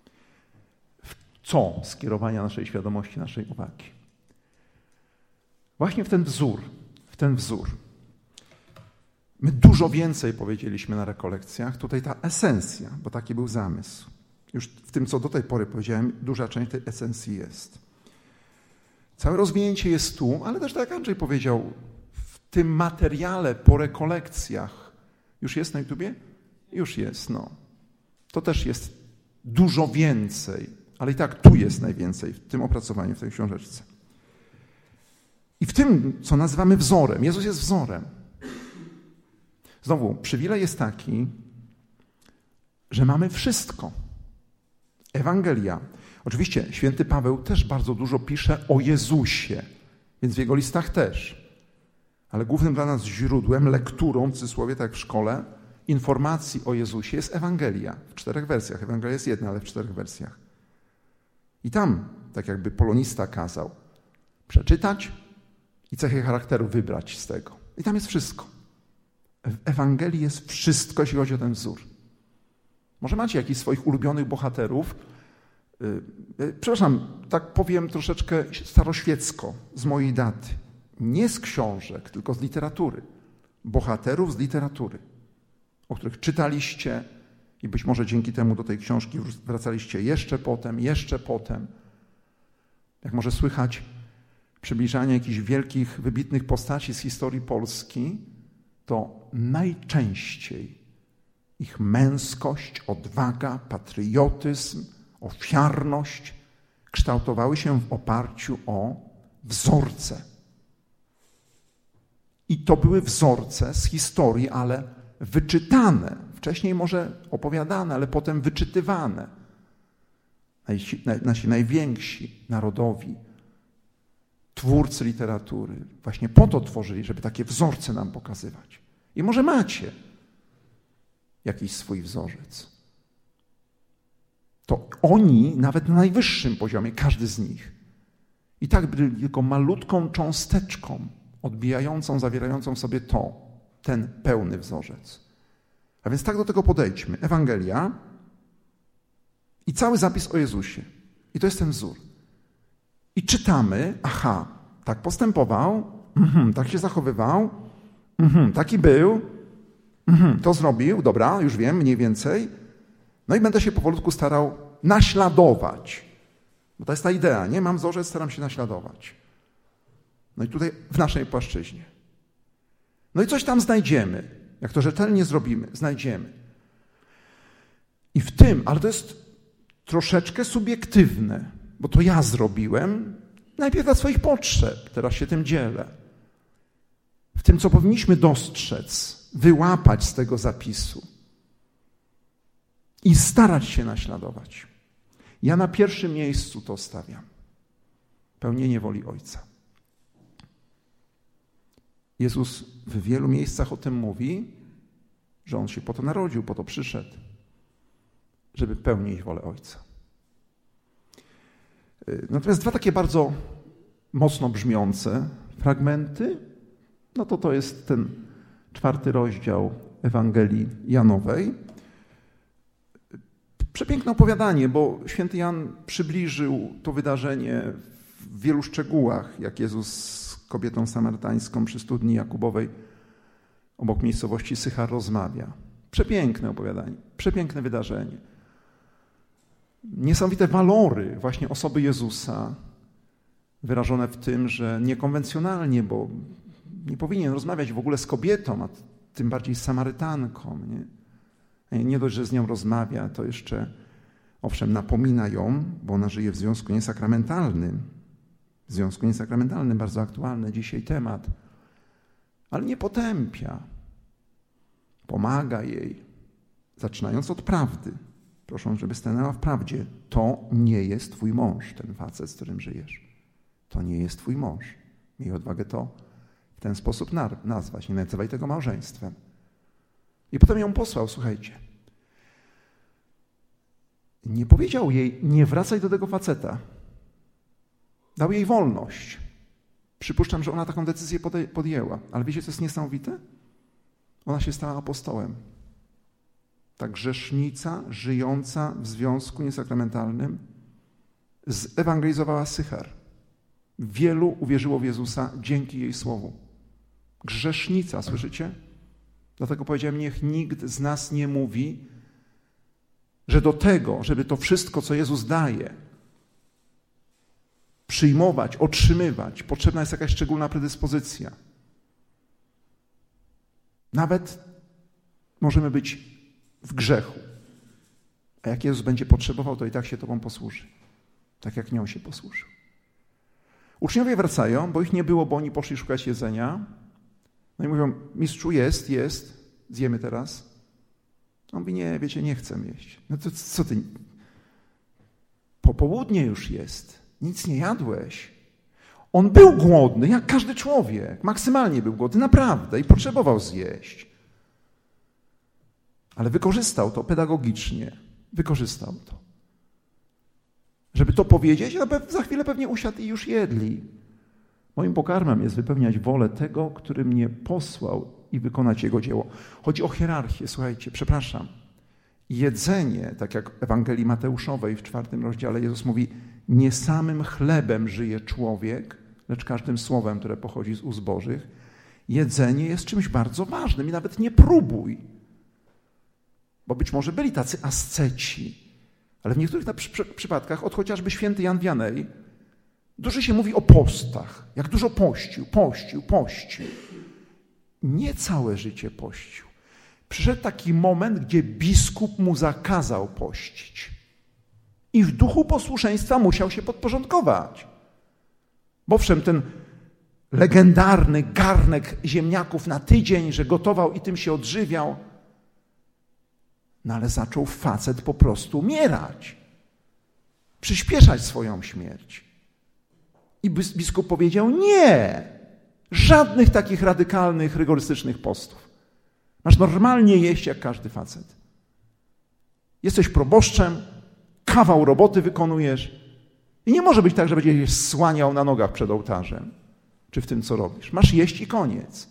W co skierowania naszej świadomości, naszej uwagi? Właśnie w ten wzór. My dużo więcej powiedzieliśmy na rekolekcjach. Tutaj ta esencja, bo taki był zamysł. Już w tym, co do tej pory powiedziałem, duża część tej esencji jest. Całe rozwinięcie jest tu, ale też tak jak Andrzej powiedział, w tym materiale po rekolekcjach. Już jest na YouTubie? Już jest, no. To też jest dużo więcej, ale i tak tu jest najwięcej, w tym opracowaniu, w tej książeczce. I w tym, co nazywamy wzorem. Jezus jest wzorem. Znowu, przywilej jest taki, że mamy wszystko. Ewangelia. Oczywiście święty Paweł też bardzo dużo pisze o Jezusie, więc w jego listach też. Ale głównym dla nas źródłem, lekturą, w cudzysłowie, tak jak w szkole, informacji o Jezusie jest Ewangelia. W 4 wersjach. Ewangelia jest jedna, ale w 4 wersjach. I tam, tak jakby polonista kazał, przeczytać i cechy charakteru wybrać z tego. I tam jest wszystko. W Ewangelii jest wszystko, jeśli chodzi o ten wzór. Może macie jakichś swoich ulubionych bohaterów. Przepraszam, tak powiem troszeczkę staroświecko, z mojej daty. Nie z książek, tylko z literatury. Bohaterów z literatury, o których czytaliście i być może dzięki temu do tej książki wracaliście jeszcze potem. Jak może słychać przybliżanie jakichś wielkich, wybitnych postaci z historii Polski, to najczęściej ich męskość, odwaga, patriotyzm, ofiarność kształtowały się w oparciu o wzorce. I to były wzorce z historii, ale wyczytane. Wcześniej może opowiadane, ale potem wyczytywane. Nasi najwięksi narodowi twórcy literatury właśnie po to tworzyli, żeby takie wzorce nam pokazywać. I może macie jakiś swój wzorzec. To oni, nawet na najwyższym poziomie, każdy z nich, i tak byli tylko malutką cząsteczką odbijającą, zawierającą w sobie ten pełny wzorzec. A więc tak do tego podejdźmy. Ewangelia i cały zapis o Jezusie. I to jest ten wzór. I czytamy, aha, tak postępował, tak się zachowywał, taki był, to zrobił, dobra, już wiem, mniej więcej. No i będę się powolutku starał naśladować. Bo to jest ta idea, nie? Mam wzorzec, staram się naśladować. No i tutaj w naszej płaszczyźnie. No i coś tam znajdziemy. Jak to rzetelnie zrobimy, znajdziemy. I w tym, ale to jest troszeczkę subiektywne, bo to ja zrobiłem najpierw dla swoich potrzeb, teraz się tym dzielę. W tym, co powinniśmy dostrzec, wyłapać z tego zapisu i starać się naśladować. Ja na pierwszym miejscu to stawiam. Pełnienie woli Ojca. Jezus w wielu miejscach o tym mówi, że On się po to narodził, po to przyszedł, żeby pełnić wolę Ojca. Natomiast dwa takie bardzo mocno brzmiące fragmenty, no to jest ten 4 rozdział Ewangelii Janowej. Przepiękne opowiadanie, bo święty Jan przybliżył to wydarzenie w wielu szczegółach, jak Jezus z kobietą samarytańską przy studni Jakubowej obok miejscowości Sychar rozmawia. Przepiękne opowiadanie, przepiękne wydarzenie. Niesamowite walory właśnie osoby Jezusa wyrażone w tym, że niekonwencjonalnie, bo nie powinien rozmawiać w ogóle z kobietą, a tym bardziej z Samarytanką. Nie dość, że z nią rozmawia, to jeszcze, owszem, napomina ją, bo ona żyje w związku niesakramentalnym. W związku niesakramentalnym, bardzo aktualny dzisiaj temat, ale nie potępia. Pomaga jej, zaczynając od prawdy. Prosząc, żeby stanęła w prawdzie. To nie jest twój mąż, ten facet, z którym żyjesz. To nie jest twój mąż. Miej odwagę to w ten sposób nazwać. Nie nazywaj tego małżeństwem. I potem ją posłał, słuchajcie. Nie powiedział jej, nie wracaj do tego faceta. Dał jej wolność. Przypuszczam, że ona taką decyzję podjęła. Ale wiecie, co jest niesamowite? Ona się stała apostołem. Ta grzesznica żyjąca w związku niesakramentalnym zewangelizowała Sychar. Wielu uwierzyło w Jezusa dzięki jej słowu. Grzesznica, słyszycie? Dlatego powiedziałem, niech nikt z nas nie mówi, że do tego, żeby to wszystko, co Jezus daje, przyjmować, otrzymywać, potrzebna jest jakaś szczególna predyspozycja. Nawet możemy być w grzechu. A jak Jezus będzie potrzebował, to i tak się Tobą posłuży. Tak jak nią się posłużył. Uczniowie wracają, bo ich nie było, bo oni poszli szukać jedzenia. No i mówią, mistrzu, jest, zjemy teraz. On mówi, nie, wiecie, nie chcę jeść. No to co ty? Po południe już jest. Nic nie jadłeś. On był głodny, jak każdy człowiek. Maksymalnie był głodny, naprawdę. I potrzebował zjeść. Ale wykorzystał to pedagogicznie. Wykorzystał to. Żeby to powiedzieć, a za chwilę pewnie usiadł i już jedli. Moim pokarmem jest wypełniać wolę tego, który mnie posłał i wykonać Jego dzieło. Chodzi o hierarchię, słuchajcie, przepraszam. Jedzenie, tak jak w Ewangelii Mateuszowej w 4 rozdziale Jezus mówi, nie samym chlebem żyje człowiek, lecz każdym słowem, które pochodzi z ust Bożych. Jedzenie jest czymś bardzo ważnym i nawet nie próbuj. Bo być może byli tacy asceci, ale w niektórych przypadkach, od chociażby święty Jan Wianej, dużo się mówi o postach, jak dużo pościł. Nie całe życie pościł. Przyszedł taki moment, gdzie biskup mu zakazał pościć. I w duchu posłuszeństwa musiał się podporządkować. Bo owszem, ten legendarny garnek ziemniaków na tydzień, że gotował i tym się odżywiał, no ale zaczął facet po prostu umierać. Przyspieszać swoją śmierć. I biskup powiedział, nie, żadnych takich radykalnych, rygorystycznych postów. Masz normalnie jeść jak każdy facet. Jesteś proboszczem, kawał roboty wykonujesz i nie może być tak, że będziesz słaniał na nogach przed ołtarzem, czy w tym, co robisz. Masz jeść i koniec.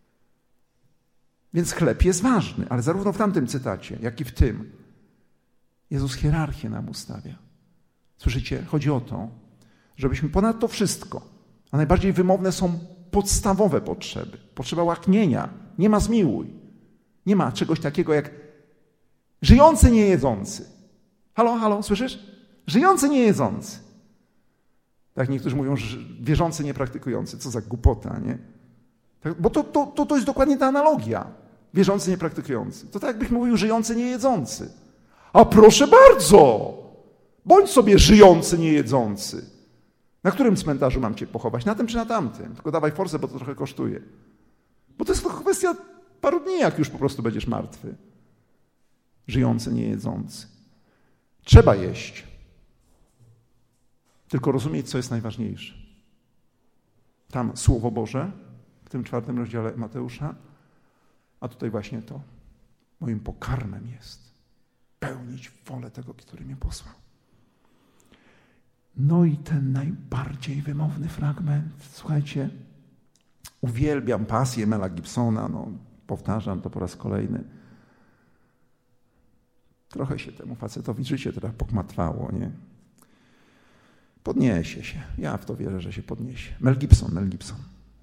Więc chleb jest ważny, ale zarówno w tamtym cytacie, jak i w tym Jezus hierarchię nam ustawia. Słyszycie? Chodzi o to, żebyśmy ponad to wszystko, a najbardziej wymowne są podstawowe potrzeby. Potrzeba łaknienia. Nie ma zmiłuj. Nie ma czegoś takiego jak żyjący, niejedzący. Halo, słyszysz? Żyjący, niejedzący. Tak niektórzy mówią, że wierzący, niepraktykujący. Co za głupota, nie? Tak, bo to jest dokładnie ta analogia. Wierzący, niepraktykujący. To tak jakbyś mówił żyjący, niejedzący. A proszę bardzo! Bądź sobie żyjący, niejedzący. Na którym cmentarzu mam cię pochować? Na tym czy na tamtym? Tylko dawaj forsę, bo to trochę kosztuje. Bo to jest tylko kwestia paru dni, jak już po prostu będziesz martwy. Żyjący, niejedzący. Trzeba jeść. Tylko rozumieć, co jest najważniejsze. Tam Słowo Boże, w tym 4 rozdziale Mateusza, a tutaj właśnie to. Moim pokarmem jest pełnić wolę tego, który mnie posłał. No i ten najbardziej wymowny fragment, słuchajcie, Uwielbiam pasję Mela Gibsona, powtarzam to po raz kolejny. Trochę się temu facetowi życie teraz pokmatwało, nie? Podniesie się. Ja w to wierzę, że się podniesie. Mel Gibson.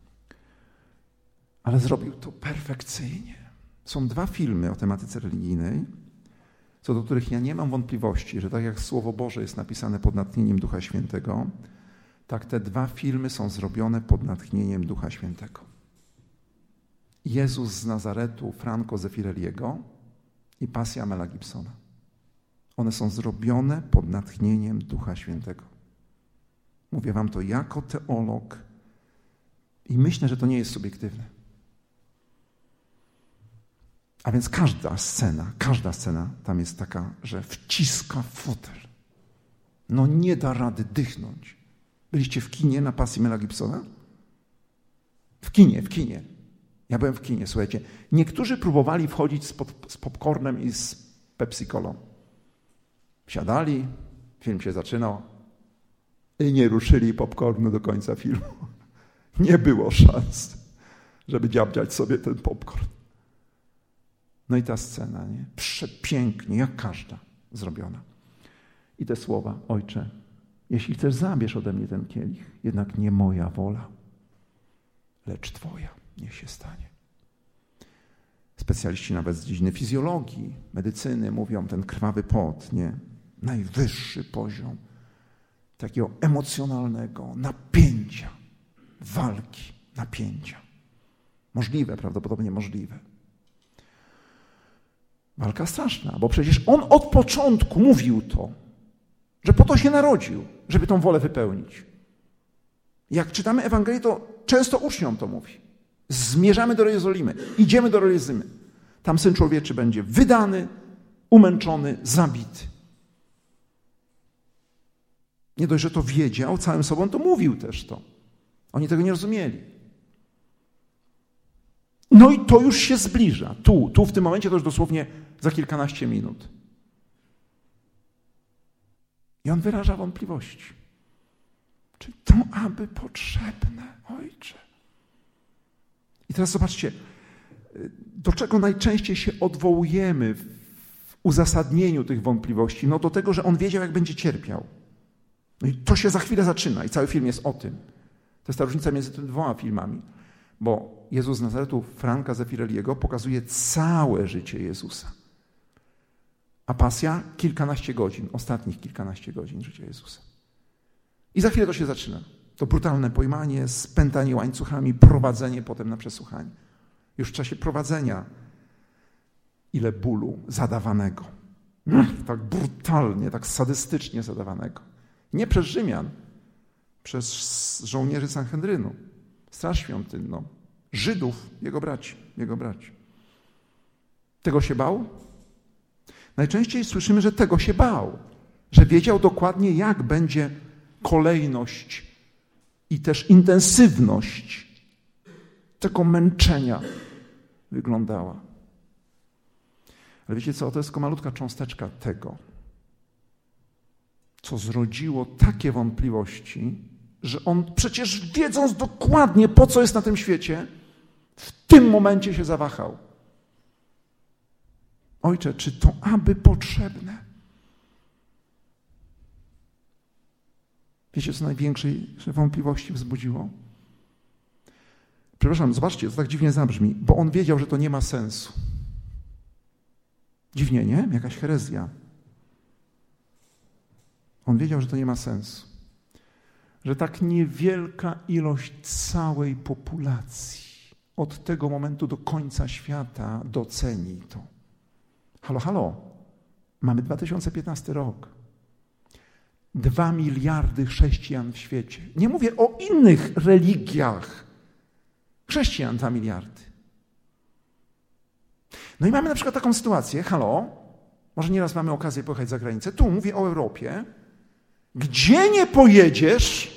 Ale zrobił to perfekcyjnie. Są 2 filmy o tematyce religijnej, co do których ja nie mam wątpliwości, że tak jak Słowo Boże jest napisane pod natchnieniem Ducha Świętego, tak te 2 filmy są zrobione pod natchnieniem Ducha Świętego. Jezus z Nazaretu Franco Zeffirelliego i Pasja Mela Gibsona. One są zrobione pod natchnieniem Ducha Świętego. Mówię wam to jako teolog i myślę, że to nie jest subiektywne. A więc każda scena tam jest taka, że wciska w fotel. Nie da rady dychnąć. Byliście w kinie na Pasji Mela Gibsona? W kinie. Ja byłem w kinie, słuchajcie. Niektórzy próbowali wchodzić z popcornem i z Pepsi-Colą. Siadali, film się zaczynał i nie ruszyli popcornu do końca filmu. Nie było szans, żeby dziabdziać sobie ten popcorn. I ta scena, nie? Przepięknie, jak każda, zrobiona. I te słowa: Ojcze, jeśli chcesz, zabierz ode mnie ten kielich, jednak nie moja wola, lecz Twoja niech się stanie. Specjaliści nawet z dziedziny fizjologii, medycyny mówią, ten krwawy pot, nie? Najwyższy poziom takiego emocjonalnego napięcia, walki, napięcia. Możliwe, prawdopodobnie możliwe. Walka straszna, bo przecież on od początku mówił to, że po to się narodził, żeby tą wolę wypełnić. Jak czytamy Ewangelię, to często uczniom to mówi. Zmierzamy do Jerozolimy, idziemy do Jerozolimy. Tam Syn Człowieczy będzie wydany, umęczony, zabity. Nie dość, że to wiedział całym sobą, to mówił też to. Oni tego nie rozumieli. I to już się zbliża. Tu w tym momencie to już dosłownie za kilkanaście minut. I on wyraża wątpliwości. Czy to aby potrzebne, Ojcze? I teraz zobaczcie, do czego najczęściej się odwołujemy w uzasadnieniu tych wątpliwości? Do tego, że on wiedział, jak będzie cierpiał. I to się za chwilę zaczyna i cały film jest o tym. To jest ta różnica między tymi 2 filmami. Bo Jezus z Nazaretu Franca Zeffirelliego pokazuje całe życie Jezusa. A Pasja kilkanaście godzin, ostatnich kilkanaście godzin życia Jezusa. I za chwilę to się zaczyna. To brutalne pojmanie, spętanie łańcuchami, prowadzenie potem na przesłuchanie. Już w czasie prowadzenia ile bólu zadawanego. Tak brutalnie, tak sadystycznie zadawanego. Nie przez Rzymian, przez żołnierzy Sanhedrynu, Straż Świątynną, Żydów, jego braci. Tego się bał? Najczęściej słyszymy, że tego się bał, że wiedział dokładnie, jak będzie kolejność i też intensywność tego męczenia wyglądała. Ale wiecie co, to jest tylko malutka cząsteczka tego, co zrodziło takie wątpliwości, że on przecież wiedząc dokładnie, po co jest na tym świecie, w tym momencie się zawahał. Ojcze, czy to aby potrzebne? Wiecie, co największej wątpliwości wzbudziło? Przepraszam, zobaczcie, to tak dziwnie zabrzmi, bo on wiedział, że to nie ma sensu. Dziwnie, nie? Jakaś herezja. On wiedział, że to nie ma sensu. Że tak niewielka ilość całej populacji od tego momentu do końca świata doceni to. Halo, mamy 2015 rok. 2 miliardy chrześcijan w świecie. Nie mówię o innych religiach. Chrześcijan 2 miliardy. I mamy na przykład taką sytuację, może nieraz mamy okazję pojechać za granicę, tu mówię o Europie, gdzie nie pojedziesz,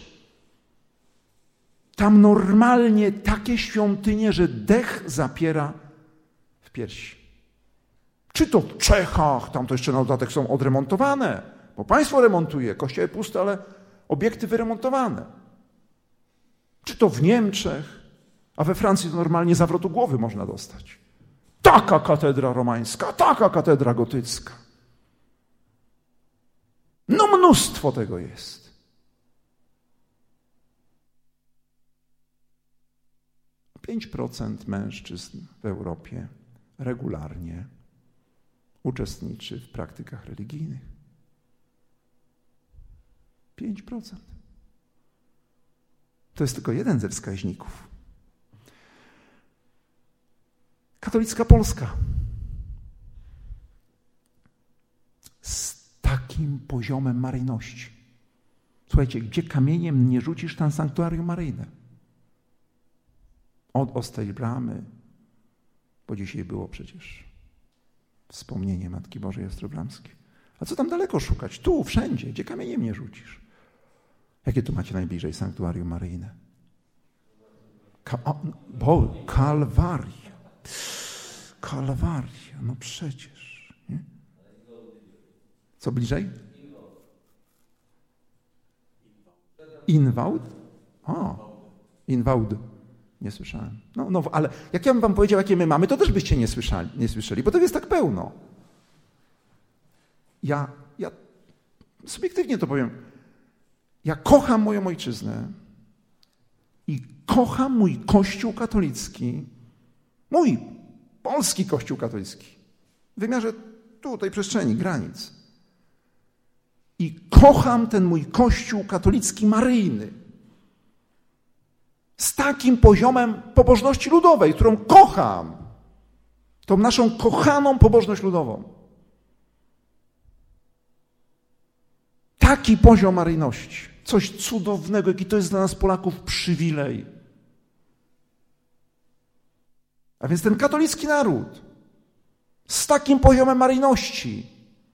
tam normalnie takie świątynie, że dech zapiera w piersi. Czy to w Czechach, tam to jeszcze na dodatek są odremontowane, bo państwo remontuje, kościoły puste, ale obiekty wyremontowane. Czy to w Niemczech, A we Francji to normalnie zawrotu głowy można dostać. Taka katedra romańska, taka katedra gotycka. No mnóstwo tego jest. Pięć 5% mężczyzn w Europie regularnie uczestniczy w praktykach religijnych. 5%. To jest tylko jeden ze wskaźników. Katolicka Polska. Z takim poziomem maryjności. Słuchajcie, gdzie kamieniem nie rzucisz, tam sanktuarium maryjne. Od Ostrej Bramy, bo dzisiaj było przecież wspomnienie Matki Bożej Ostrobramskiej. A co tam daleko szukać? Tu, wszędzie, gdzie kamieniem nie rzucisz. Jakie tu macie najbliżej sanktuarium maryjne? Kalwaria. Kalwaria, no przecież. Nie? Co bliżej? Inwałd? Inwałd. Nie słyszałem. No, ale jak ja bym wam powiedział, jakie my mamy, to też byście nie słyszeli, bo tego jest tak pełno. Ja subiektywnie to powiem. Ja kocham moją ojczyznę i kocham mój Kościół katolicki, mój polski Kościół katolicki, w wymiarze tej przestrzeni, granic. I kocham ten mój Kościół katolicki maryjny z takim poziomem pobożności ludowej, którą kocham. Tą naszą kochaną pobożność ludową. Taki poziom maryjności. Coś cudownego, jaki to jest dla nas Polaków przywilej. A więc ten katolicki naród z takim poziomem maryjności,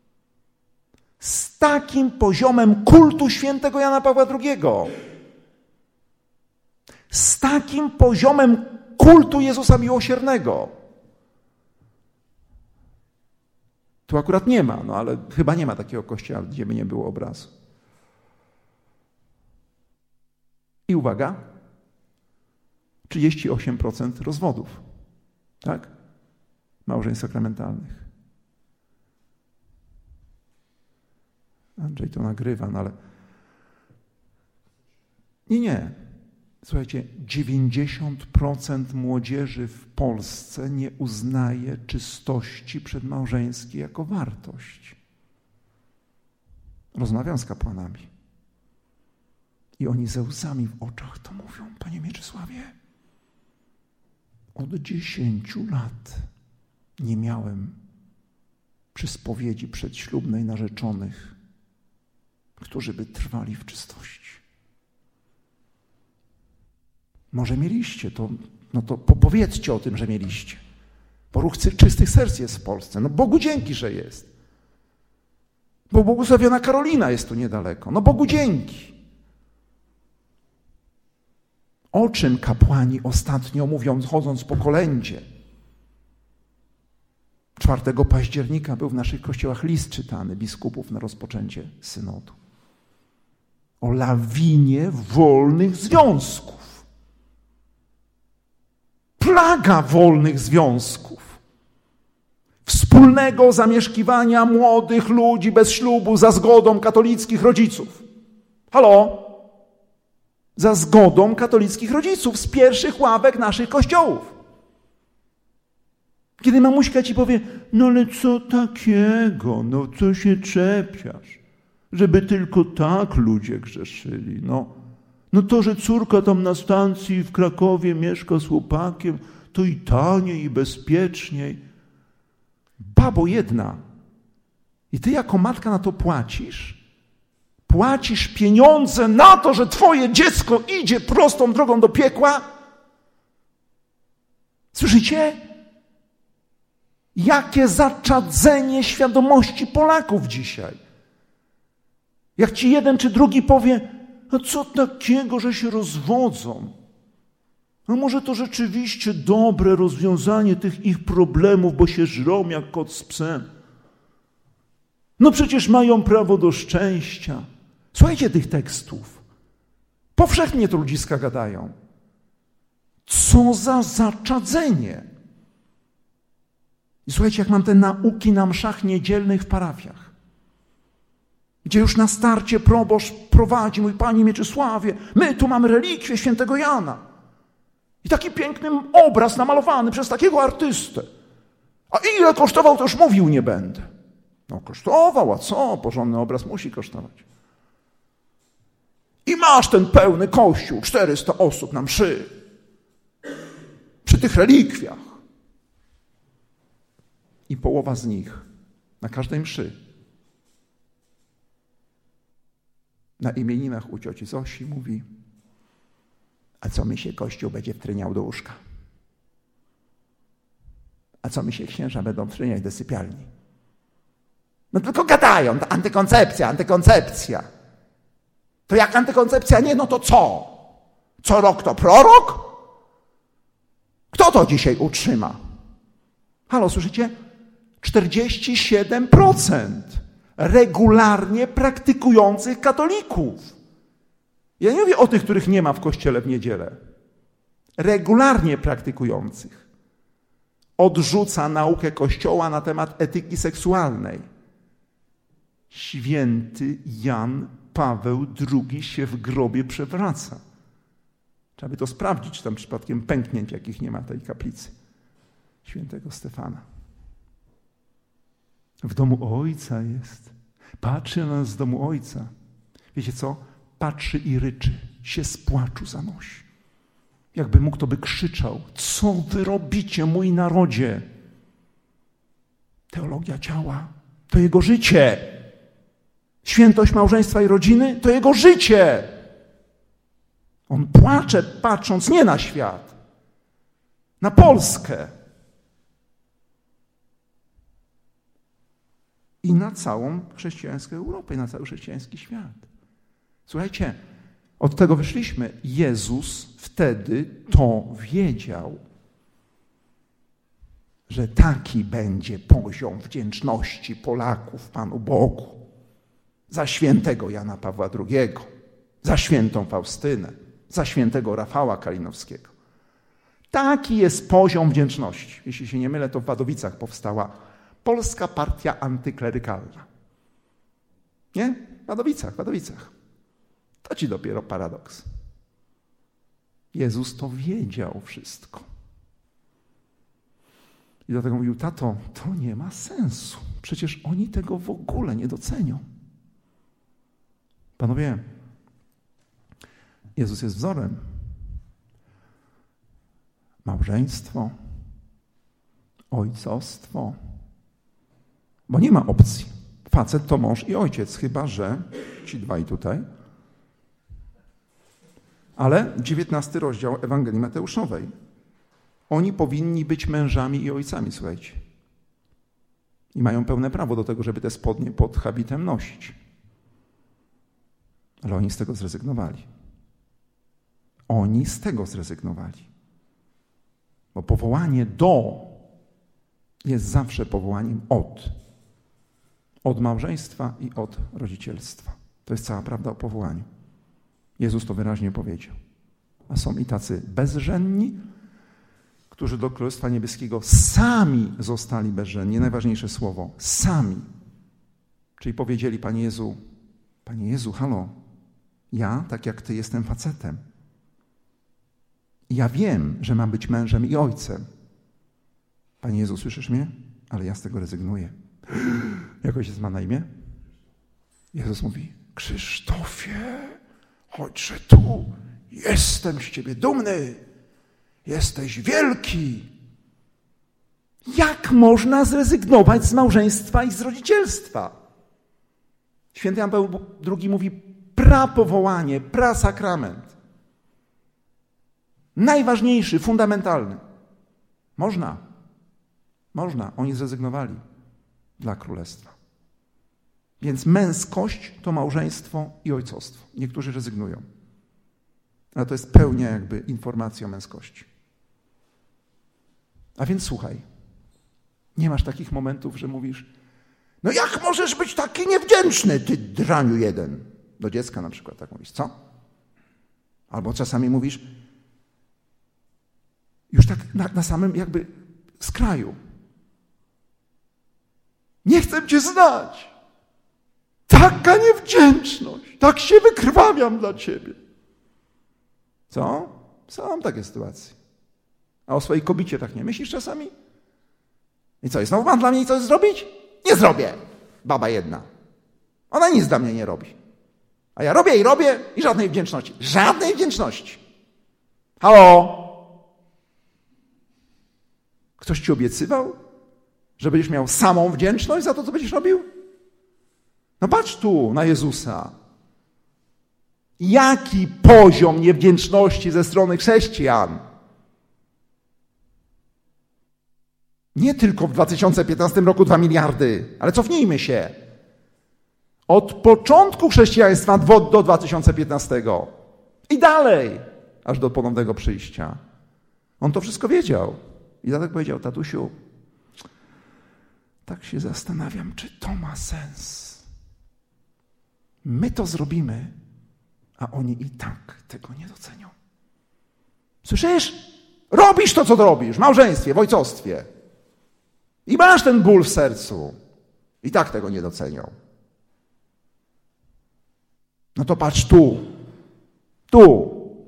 z takim poziomem kultu świętego Jana Pawła II, z takim poziomem kultu Jezusa Miłosiernego. Tu akurat nie ma, ale chyba nie ma takiego kościoła, gdzie by nie było obrazu. I uwaga, 38% rozwodów, tak? Małżeństw sakramentalnych. Andrzej to nagrywa, ale nie. Słuchajcie, 90% młodzieży w Polsce nie uznaje czystości przedmałżeńskiej jako wartość. Rozmawiam z kapłanami i oni ze łzami w oczach to mówią: Panie Mieczysławie, od 10 lat nie miałem przy spowiedzi przedślubnej narzeczonych, którzy by trwali w czystości. Może mieliście, to powiedzcie o tym, że mieliście. Bo ruch czystych serc jest w Polsce. Bogu dzięki, że jest. Bo błogosławiona Karolina jest tu niedaleko. Bogu dzięki. O czym kapłani ostatnio mówią, chodząc po kolędzie? 4 października był w naszych kościołach list czytany biskupów na rozpoczęcie synodu. O lawinie wolnych związków. Plaga wolnych związków. Wspólnego zamieszkiwania młodych ludzi bez ślubu za zgodą katolickich rodziców. Halo? Za zgodą katolickich rodziców z pierwszych ławek naszych kościołów. Kiedy mamuśka ci powie: ale co takiego, co się czepiasz, żeby tylko tak ludzie grzeszyli, to, że córka tam na stacji w Krakowie mieszka z chłopakiem, to i taniej, i bezpieczniej. Babo jedna. I ty jako matka na to płacisz? Płacisz pieniądze na to, że twoje dziecko idzie prostą drogą do piekła? Słyszycie? Jakie zaczadzenie świadomości Polaków dzisiaj. Jak ci jeden czy drugi powie: a co takiego, że się rozwodzą? A może to rzeczywiście dobre rozwiązanie tych ich problemów, bo się żrą jak kot z psem. Przecież mają prawo do szczęścia. Słuchajcie tych tekstów. Powszechnie to ludziska gadają. Co za zaczadzenie! I słuchajcie, jak mam te nauki na mszach niedzielnych w parafiach, gdzie już na starcie proboszcz prowadzi, mówi: Panie Mieczysławie, my tu mamy relikwię świętego Jana. I taki piękny obraz namalowany przez takiego artystę. A ile kosztował, to już mówił nie będę. No kosztował, a co? Porządny obraz musi kosztować. I masz ten pełny kościół, 400 osób na mszy. Przy tych relikwiach. I połowa z nich na każdej mszy, na imieninach u cioci Zosi mówi: a co mi się Kościół będzie wtryniał do łóżka? A co mi się księża będą wtryniać do sypialni? No tylko gadają, to antykoncepcja. To jak antykoncepcja nie, no to co? Co rok to prorok? Kto to dzisiaj utrzyma? Halo, słyszycie? 47% regularnie praktykujących katolików. Ja nie mówię o tych, których nie ma w kościele w niedzielę. Regularnie praktykujących. Odrzuca naukę Kościoła na temat etyki seksualnej. Święty Jan Paweł II się w grobie przewraca. Trzeba by to sprawdzić, czy tam przypadkiem pęknięć jakich nie ma w tej kaplicy świętego Stefana. W domu Ojca jest. Patrzy na nas z domu Ojca. Wiecie co? Patrzy i ryczy. Się z płaczu zanosi. Jakby mógł, to by krzyczał: co wy robicie, mój narodzie? Teologia ciała to jego życie. Świętość małżeństwa i rodziny to jego życie. On płacze, patrząc nie na świat, na Polskę i na całą chrześcijańską Europę, i na cały chrześcijański świat. Słuchajcie, od tego wyszliśmy. Jezus wtedy to wiedział, że taki będzie poziom wdzięczności Polaków Panu Bogu za świętego Jana Pawła II, za świętą Faustynę, za świętego Rafała Kalinowskiego. Taki jest poziom wdzięczności. Jeśli się nie mylę, to w Wadowicach powstała Polska Partia Antyklerykalna. Nie? W Wadowicach. To ci dopiero paradoks. Jezus to wiedział wszystko. I dlatego mówił: tato, to nie ma sensu. Przecież oni tego w ogóle nie docenią. Panowie, Jezus jest wzorem. Małżeństwo, ojcostwo. Bo nie ma opcji. Facet to mąż i ojciec, chyba że ci dwaj tutaj. Ale 19 rozdział Ewangelii Mateuszowej. Oni powinni być mężami i ojcami, słuchajcie. I mają pełne prawo do tego, żeby te spodnie pod habitem nosić. Ale oni z tego zrezygnowali. Bo powołanie do jest zawsze powołaniem od. Od małżeństwa i od rodzicielstwa. To jest cała prawda o powołaniu. Jezus to wyraźnie powiedział. A są i tacy bezżenni, którzy do Królestwa Niebieskiego sami zostali bezżenni. Najważniejsze słowo. Sami. Czyli powiedzieli: Panie Jezu, halo, ja, tak jak Ty, jestem facetem. Ja wiem, że mam być mężem i ojcem. Panie Jezu, słyszysz mnie? Ale ja z tego rezygnuję. Jak ojciec ma na imię? Jezus mówi: Krzysztofie, chodźże tu. Jestem z Ciebie dumny. Jesteś wielki. Jak można zrezygnować z małżeństwa i z rodzicielstwa? Święty Jan Paweł II mówi: prapowołanie, prasakrament. Najważniejszy, fundamentalny. Można. Oni zrezygnowali dla królestwa. Więc męskość to małżeństwo i ojcostwo. Niektórzy rezygnują. Ale to jest pełnia jakby informacji o męskości. A więc słuchaj. Nie masz takich momentów, że mówisz: no jak możesz być taki niewdzięczny, ty draniu jeden? Do dziecka na przykład tak mówisz, co? Albo czasami mówisz: Już tak na samym jakby skraju. Nie chcę cię znać. Taka niewdzięczność. Tak się wykrwawiam dla ciebie. Co? Są takie sytuacje. A o swojej kobiecie tak nie myślisz czasami? I co, jest znowu pan dla mnie coś zrobić? Nie zrobię. Baba jedna. Ona nic dla mnie nie robi. A ja robię i żadnej wdzięczności. Żadnej wdzięczności. Halo? Ktoś ci obiecywał, że będziesz miał samą wdzięczność za to, co będziesz robił? No patrz tu na Jezusa. Jaki poziom niewdzięczności ze strony chrześcijan? Nie tylko w 2015 roku 2 miliardy, ale cofnijmy się. Od początku chrześcijaństwa do 2015 i dalej, aż do ponownego przyjścia. On to wszystko wiedział. I dlatego powiedział: tatusiu, tak się zastanawiam, czy to ma sens. My to zrobimy, a oni i tak tego nie docenią. Słyszysz? Robisz to, co robisz w małżeństwie, w ojcostwie. I masz ten ból w sercu. I tak tego nie docenią. No to patrz tu. Tu.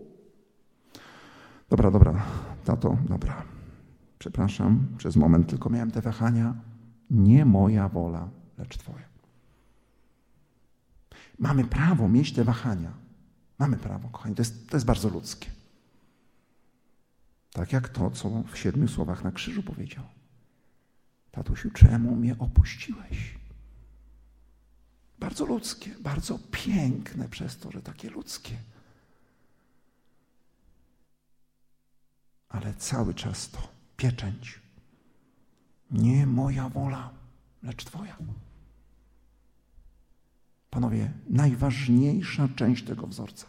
Dobra, tato, dobra. Przepraszam, przez moment tylko miałem te wahania. Nie moja wola, lecz Twoja. Mamy prawo mieć te wahania. Mamy prawo, kochani. To jest bardzo ludzkie. Tak jak to, co w 7 słowach na krzyżu powiedział. Tatusiu, czemu mnie opuściłeś? Bardzo ludzkie, bardzo piękne przez to, że takie ludzkie. Ale cały czas to pieczęć. Nie moja wola, lecz Twoja. Panowie, najważniejsza część tego wzorca.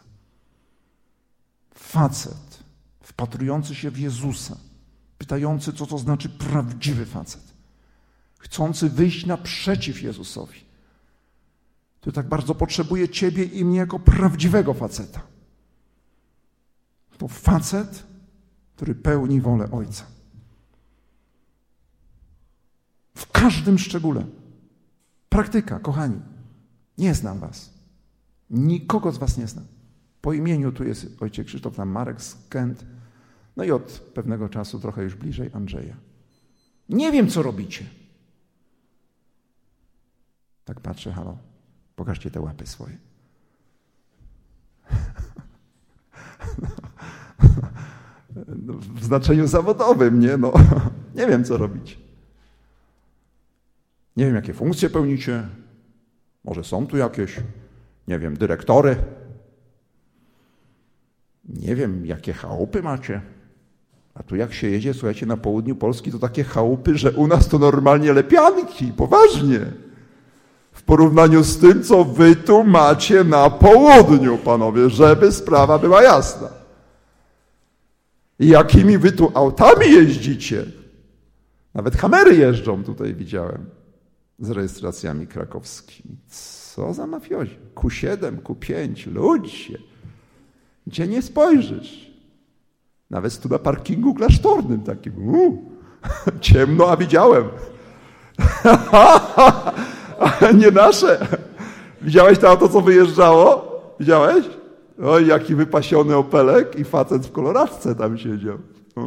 Facet wpatrujący się w Jezusa, pytający, co to znaczy prawdziwy facet, chcący wyjść naprzeciw Jezusowi, który tak bardzo potrzebuje ciebie i mnie jako prawdziwego faceta. To facet, który pełni wolę Ojca. W każdym szczególe. Praktyka, kochani. Nie znam was. Nikogo z was nie znam. Po imieniu tu jest ojciec Krzysztof, tam Marek z Kent. No i od pewnego czasu trochę już bliżej Andrzeja. Nie wiem, co robicie. Tak patrzę, halo. Pokażcie te łapy swoje. W znaczeniu zawodowym, nie? No, nie wiem, co robić. Nie wiem, jakie funkcje pełnicie. Może są tu jakieś, nie wiem, dyrektory. Nie wiem, jakie chałupy macie. A tu jak się jedzie, słuchajcie, na południu Polski, to takie chałupy, że u nas to normalnie lepianki, poważnie. W porównaniu z tym, co wy tu macie na południu, panowie, żeby sprawa była jasna. I jakimi wy tu autami jeździcie? Nawet Hamery jeżdżą, tutaj widziałem, z rejestracjami krakowskimi. Co za mafiozi? Q7, Q5, ludzie. Gdzie nie spojrzysz? Nawet tu na parkingu klasztornym takim. Ciemno, a widziałem. Nie nasze. Widziałeś to auto, co wyjeżdżało? Widziałeś? Oj, jaki wypasiony Opelek i facet w koloradce tam siedział.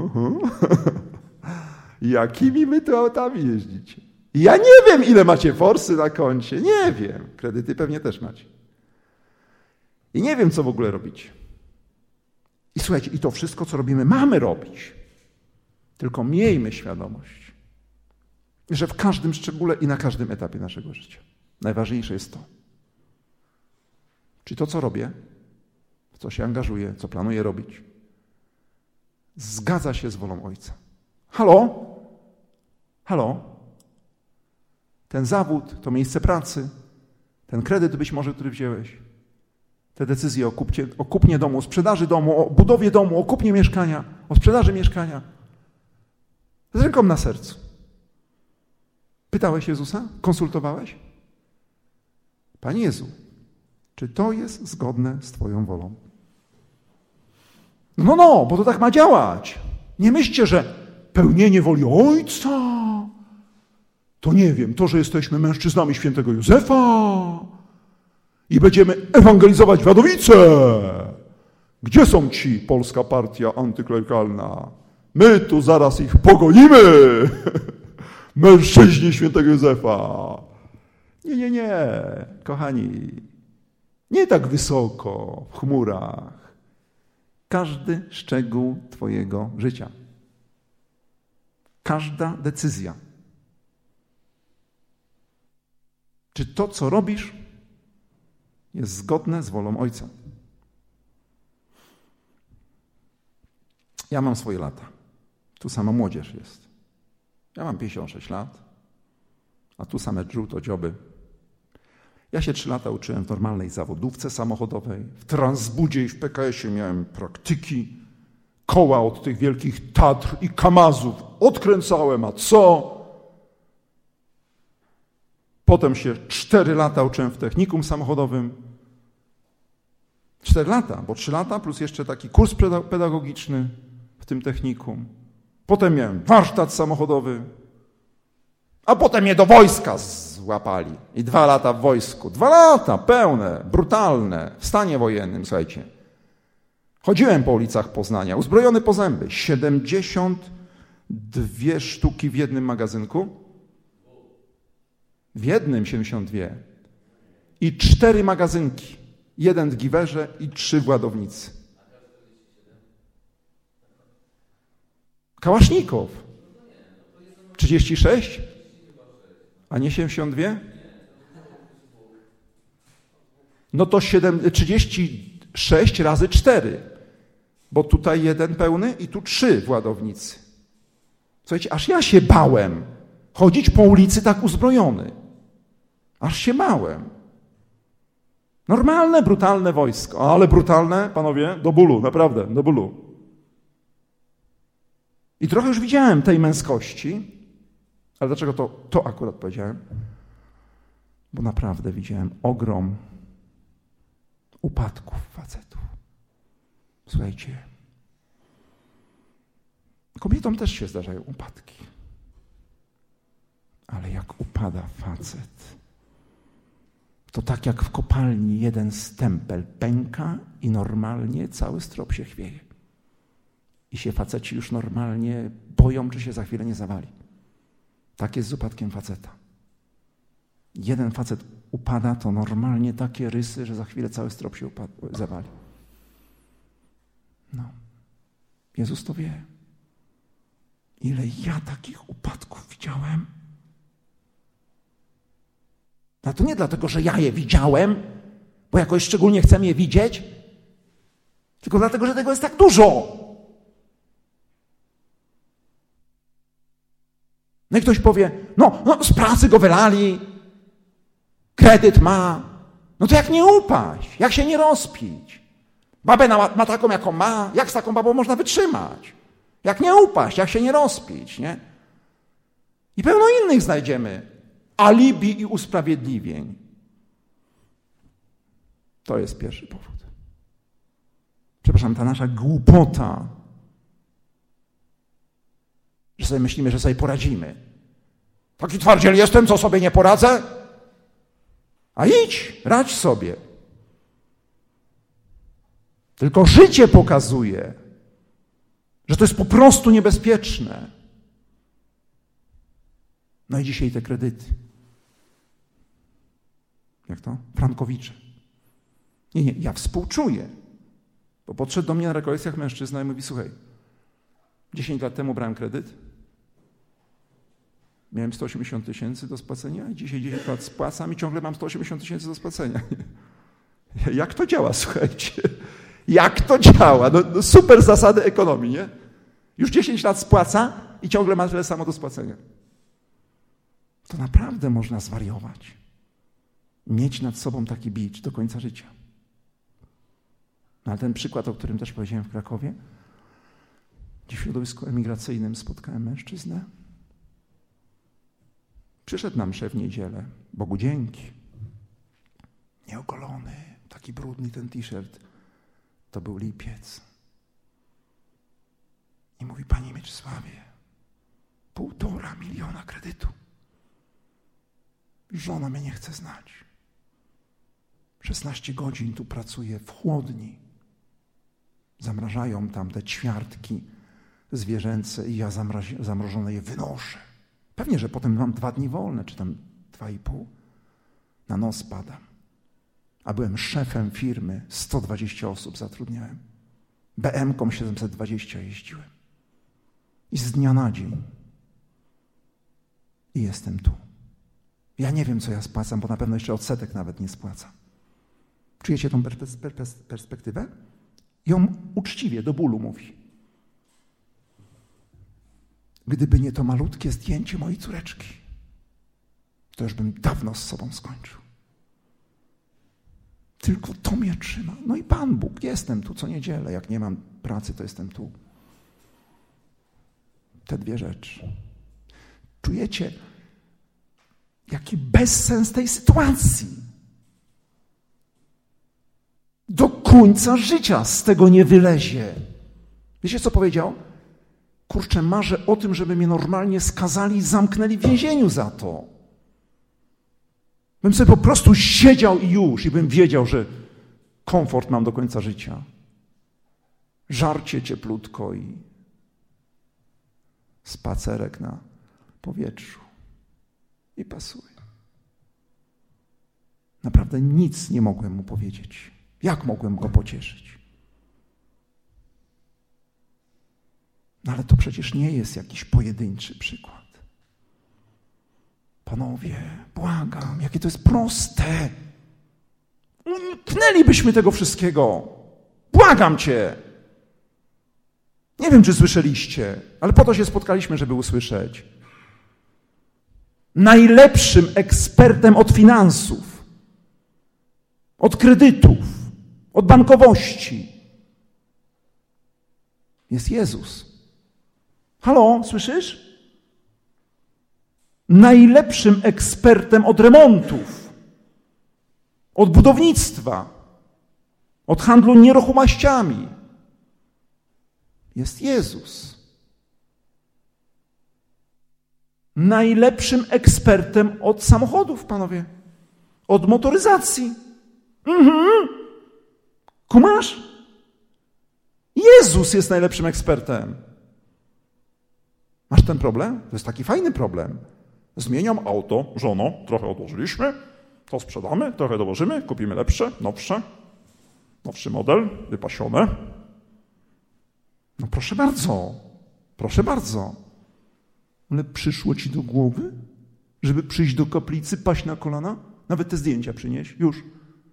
Jakimi wy tu autami jeździcie? Ja nie wiem, ile macie forsy na koncie. Nie wiem. Kredyty pewnie też macie. I nie wiem, co w ogóle robicie. I słuchajcie, i to wszystko, co robimy, mamy robić. Tylko miejmy świadomość, że w każdym szczególe i na każdym etapie naszego życia najważniejsze jest to. Czy to, co robię, w co się angażuję, co planuję robić, zgadza się z wolą Ojca. Halo? Halo? Ten zawód, to miejsce pracy, ten kredyt być może, który wziąłeś, te decyzje o kupnie domu, o sprzedaży domu, o budowie domu, o kupnie mieszkania, o sprzedaży mieszkania. Z ręką na sercu. Pytałeś Jezusa? Konsultowałeś? Panie Jezu, czy to jest zgodne z Twoją wolą? No, bo to tak ma działać. Nie myślcie, że pełnienie woli Ojca to nie wiem, to, że jesteśmy mężczyznami świętego Józefa i będziemy ewangelizować Wadowice. Gdzie są ci, polska partia antyklerykalna? My tu zaraz ich pogonimy. Mężczyźni świętego Józefa. Nie, kochani. Nie tak wysoko w chmurach. Każdy szczegół twojego życia. Każda decyzja. Czy to, co robisz, jest zgodne z wolą Ojca? Ja mam swoje lata. Tu sama młodzież jest. Ja mam 56 lat, a tu same żółtodzioby. Ja się 3 lata uczyłem w normalnej zawodówce samochodowej. W Transbudzie i w PKS-ie miałem praktyki. Koła od tych wielkich Tatr i Kamazów odkręcałem, a co? Potem się 4 lata uczyłem w technikum samochodowym. 4 lata, bo 3 lata plus jeszcze taki kurs pedagogiczny w tym technikum. Potem miałem warsztat samochodowy, a potem mnie do wojska złapali. I 2 lata w wojsku. 2 lata pełne, brutalne, w stanie wojennym, słuchajcie. Chodziłem po ulicach Poznania, uzbrojony po zęby. 72 sztuki w jednym magazynku. W jednym 72. I 4 magazynki. 1 w giwerze i 3 w ładownicy. Kałasznikow. 36? A nie 72? No to 36 razy 4. Bo tutaj 1 pełny i tu 3 w ładownicy. Słuchajcie, aż ja się bałem chodzić po ulicy tak uzbrojony. Aż się bałem. Normalne, brutalne wojsko. Ale brutalne, panowie, do bólu, naprawdę, do bólu. I trochę już widziałem tej męskości. Ale dlaczego to akurat powiedziałem? Bo naprawdę widziałem ogrom upadków facetów. Słuchajcie, kobietom też się zdarzają upadki. Ale jak upada facet, to tak jak w kopalni jeden stempel pęka i normalnie cały strop się chwieje. I się faceci już normalnie boją, czy się za chwilę nie zawali. Tak jest z upadkiem faceta. Jeden facet upada, to normalnie takie rysy, że za chwilę cały strop się zawali. No. Jezus to wie. Ile ja takich upadków widziałem. No to nie dlatego, że ja je widziałem, bo jakoś szczególnie chcę je widzieć, tylko dlatego, że tego jest tak dużo. No i ktoś powie, no z pracy go wylali, kredyt ma, no to jak nie upaść, jak się nie rozpić? Babę ma taką, jaką ma, jak z taką babą można wytrzymać? Jak nie upaść, jak się nie rozpić, nie? I pełno innych znajdziemy alibi i usprawiedliwień. To jest pierwszy powód. Przepraszam, ta nasza głupota, że sobie myślimy, że sobie poradzimy. Taki twardziel jestem, co sobie nie poradzę? A idź, radź sobie. Tylko życie pokazuje, że to jest po prostu niebezpieczne. No i dzisiaj te kredyty. Jak to? Frankowicze. Nie, ja współczuję. Bo podszedł do mnie na rekolekcjach mężczyzna i mówi, słuchaj, 10 lat temu brałem kredyt, miałem 180 000 do spłacenia i dzisiaj 10 lat spłacam i ciągle mam 180 000 do spłacenia. Jak to działa, słuchajcie? Jak to działa? No super zasady ekonomii, nie? Już 10 lat spłaca i ciągle ma tyle samo do spłacenia. To naprawdę można zwariować. Mieć nad sobą taki bicz do końca życia. No ale ten przykład, o którym też powiedziałem w Krakowie, gdzie w środowisku emigracyjnym spotkałem mężczyznę. Przyszedł na mszę w niedzielę, Bogu dzięki. Nieogolony, taki brudny ten t-shirt. To był lipiec. I mówi, panie Mieczysławie, 1,5 miliona kredytu. Żona mnie nie chce znać. 16 godzin tu pracuję w chłodni. Zamrażają tam te ćwiartki zwierzęce i ja zamrożone je wynoszę. Pewnie, że potem mam 2 dni wolne, czy tam 2,5. Na nos padam. A byłem szefem firmy, 120 osób zatrudniałem. BM-ką 720 jeździłem. I z dnia na dzień. I jestem tu. Ja nie wiem, co ja spłacam, bo na pewno jeszcze odsetek nawet nie spłacam. Czujecie tą perspektywę? I on uczciwie, do bólu mówi. Gdyby nie to malutkie zdjęcie mojej córeczki, to już bym dawno z sobą skończył. Tylko to mnie trzyma. No i Pan Bóg, jestem tu co niedzielę. Jak nie mam pracy, to jestem tu. Te 2 rzeczy. Czujecie, jaki bezsens tej sytuacji. Do końca życia z tego nie wylezie. Wiecie, co powiedział? Kurczę, marzę o tym, żeby mnie normalnie skazali i zamknęli w więzieniu za to. Bym sobie po prostu siedział i już, i bym wiedział, że komfort mam do końca życia. Żarcie cieplutko i spacerek na powietrzu. I pasuje. Naprawdę nic nie mogłem mu powiedzieć. Jak mogłem go pocieszyć? No ale to przecież nie jest jakiś pojedynczy przykład. Panowie, błagam, jakie to jest proste. Uniknęlibyśmy tego wszystkiego. Błagam cię. Nie wiem, czy słyszeliście, ale po to się spotkaliśmy, żeby usłyszeć. Najlepszym ekspertem od finansów, od kredytów, od bankowości jest Jezus. Halo, słyszysz? Najlepszym ekspertem od remontów, od budownictwa, od handlu nieruchomościami jest Jezus. Najlepszym ekspertem od samochodów, panowie, od motoryzacji. Kumasz? Jezus jest najlepszym ekspertem. Masz ten problem? To jest taki fajny problem. Zmieniam auto, żono, trochę odłożyliśmy, to sprzedamy, trochę dołożymy, kupimy lepsze, nowsze, nowszy model, wypasione. No proszę bardzo. Ale przyszło ci do głowy, żeby przyjść do kaplicy, paść na kolana? Nawet te zdjęcia przynieś, już.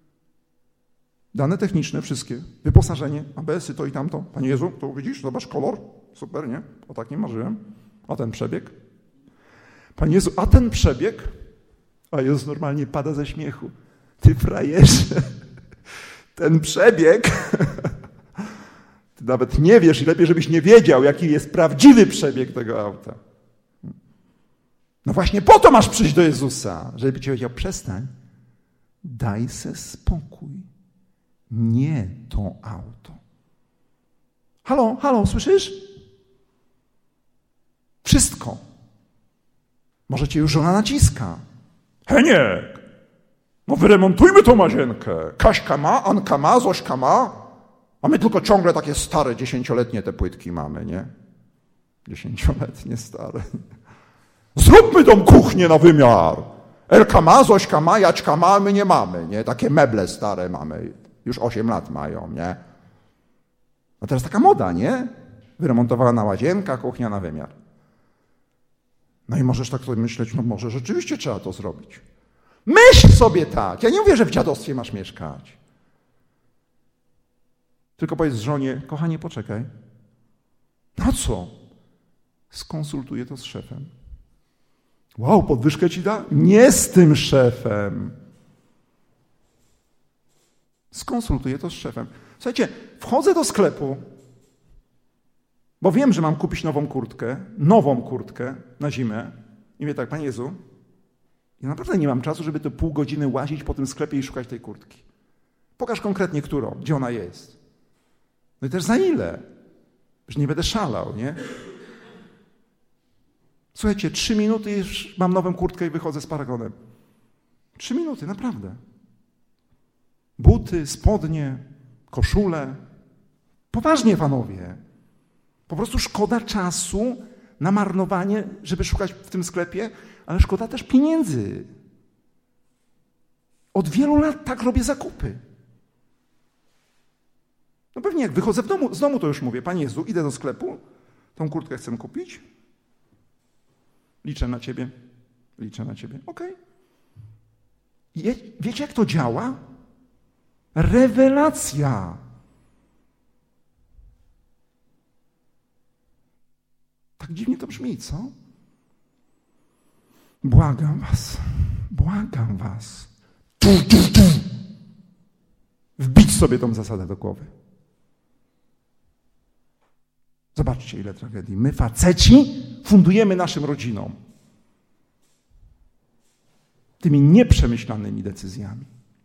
Dane techniczne wszystkie, wyposażenie, ABS-y, to i tamto. Panie Jezu, to widzisz, zobacz kolor, super, nie? O tak nie marzyłem. A ten przebieg? Panie Jezu, a ten przebieg? A Jezus normalnie pada ze śmiechu. Ty frajerze, ten przebieg, ty nawet nie wiesz i lepiej, żebyś nie wiedział, jaki jest prawdziwy przebieg tego auta. No właśnie po to masz przyjść do Jezusa, żeby ci powiedział, przestań, daj se spokój. Nie to auto. Halo, słyszysz? Wszystko. Może cię już żona naciska. Heniek, no wyremontujmy tą Mazienkę. Kaśka ma, Anka ma, Zośka ma, a my tylko ciągle takie stare, 10-letnie te płytki mamy, nie? 10-letnie stare. Zróbmy tą kuchnię na wymiar. Elka ma, Zośka ma, Jaćka ma, a my nie mamy, nie? Takie meble stare mamy. Już 8 lat mają, nie? A teraz taka moda, nie? Wyremontowana łazienka, kuchnia na wymiar. No i możesz tak sobie myśleć, no może rzeczywiście trzeba to zrobić. Myśl sobie tak. Ja nie mówię, że w dziadostwie masz mieszkać. Tylko powiedz żonie, kochanie, poczekaj. No co? Skonsultuję to z szefem. Wow, podwyżkę ci da? Nie z tym szefem. Skonsultuję to z szefem. Słuchajcie, wchodzę do sklepu, bo wiem, że mam kupić nową kurtkę na zimę. I mówię tak, Panie Jezu, ja naprawdę nie mam czasu, żeby to pół godziny łazić po tym sklepie i szukać tej kurtki. Pokaż konkretnie, którą, gdzie ona jest. No i też za ile? Już nie będę szalał, nie? Słuchajcie, 3 minuty już mam nową kurtkę i wychodzę z paragonem. 3 minuty, naprawdę. Buty, spodnie, koszule. Poważnie, panowie. Po prostu szkoda czasu na marnowanie, żeby szukać w tym sklepie, ale szkoda też pieniędzy. Od wielu lat tak robię zakupy. No pewnie jak wychodzę z domu, to już mówię, Panie Jezu, idę do sklepu, tą kurtkę chcę kupić. Liczę na Ciebie. Okej. Wiecie, jak to działa? Rewelacja. Tak dziwnie to brzmi, co? Błagam was. Wbić sobie tą zasadę do głowy. Zobaczcie, ile tragedii. My, faceci, fundujemy naszym rodzinom tymi nieprzemyślanymi decyzjami.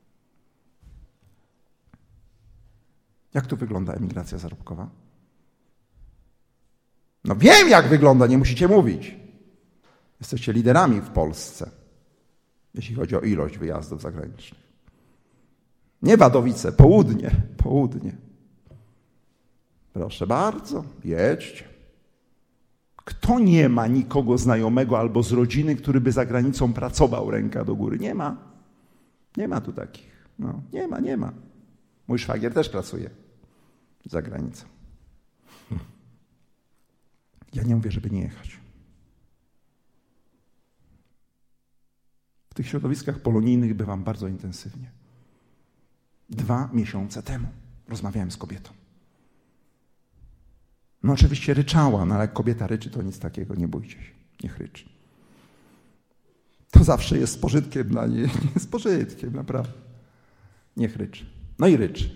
Jak tu wygląda emigracja zarobkowa? No wiem, jak wygląda, nie musicie mówić. Jesteście liderami w Polsce, jeśli chodzi o ilość wyjazdów zagranicznych. Nie Wadowice, południe. Proszę bardzo, jedźcie. Kto nie ma nikogo znajomego albo z rodziny, który by za granicą pracował, ręka do góry? Nie ma. Nie ma tu takich. No, nie ma. Mój szwagier też pracuje za granicą. Ja nie mówię, żeby nie jechać. W tych środowiskach polonijnych bywam bardzo intensywnie. 2 miesiące temu rozmawiałem z kobietą. No oczywiście ryczała, no ale jak kobieta ryczy, to nic takiego, nie bójcie się, niech ryczy. To zawsze jest z pożytkiem dla niej, z pożytkiem, naprawdę. Niech ryczy. No i ryczy.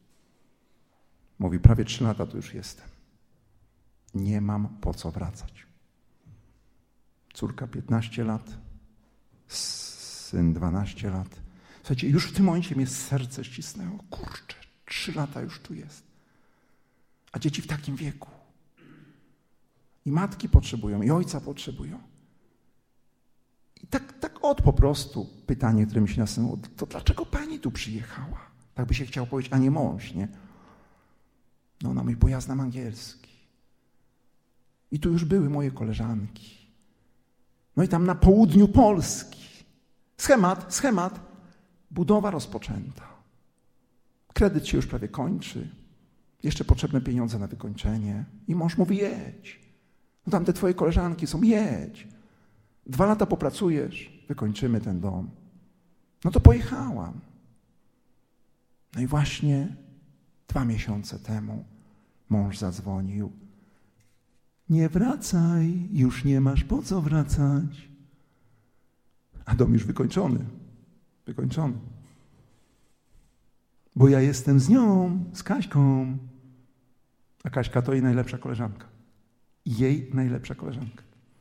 Mówi, prawie 3 lata tu już jestem. Nie mam po co wracać. Córka 15 lat, syn 12 lat. Słuchajcie, już w tym momencie mnie serce ścisnęło. Kurczę, 3 lata już tu jest. A dzieci w takim wieku. I matki potrzebują, i ojca potrzebują. I tak po prostu pytanie, które mi się nasunęło, to dlaczego pani tu przyjechała? Tak by się chciał powiedzieć, a nie mąż, nie? No ona mówi, bo ja znam angielski. I tu już były moje koleżanki. No i tam na południu Polski. Schemat. Budowa rozpoczęta. Kredyt się już prawie kończy. Jeszcze potrzebne pieniądze na wykończenie. I mąż mówi, jedź. No tam te twoje koleżanki są, jedź. 2 lata popracujesz, wykończymy ten dom. No to pojechałam. No i właśnie 2 miesiące temu mąż zadzwonił. Nie wracaj, już nie masz po co wracać. A dom już wykończony. Bo ja jestem z nią, z Kaśką. A Kaśka to jej najlepsza koleżanka. Jej najlepsza koleżanka.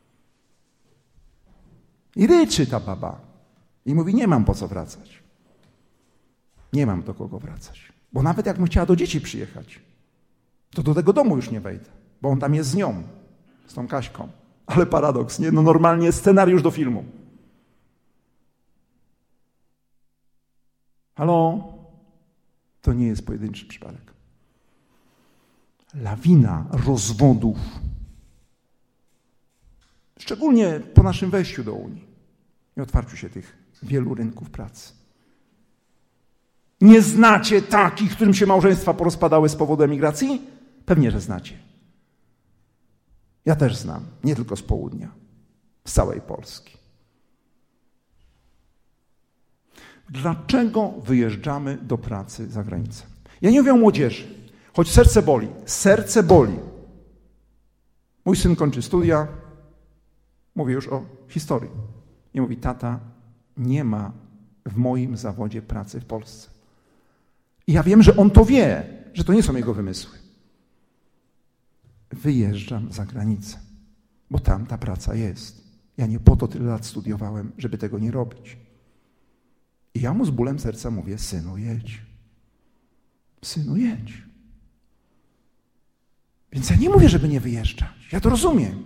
I ryczy ta baba. I mówi, nie mam po co wracać. Nie mam do kogo wracać. Bo nawet jakbym chciała do dzieci przyjechać, to do tego domu już nie wejdę. Bo on tam jest z nią, z tą Kaśką. Ale paradoks, nie? No normalnie scenariusz do filmu. Halo? To nie jest pojedynczy przypadek. Lawina rozwodów. Szczególnie po naszym wejściu do Unii i otwarciu się tych wielu rynków pracy. Nie znacie takich, którym się małżeństwa porozpadały z powodu emigracji? Pewnie, że znacie. Ja też znam, nie tylko z południa, z całej Polski. Dlaczego wyjeżdżamy do pracy za granicę? Ja nie mówię o młodzieży, choć serce boli. Mój syn kończy studia, mówię już o historii. I mówi, tata, nie ma w moim zawodzie pracy w Polsce. I ja wiem, że on to wie, że to nie są jego wymysły. Wyjeżdżam za granicę, bo tam ta praca jest. Ja nie po to tyle lat studiowałem, żeby tego nie robić. I ja mu z bólem serca mówię, synu, jedź. Synu, jedź. Więc ja nie mówię, żeby nie wyjeżdżać. Ja to rozumiem.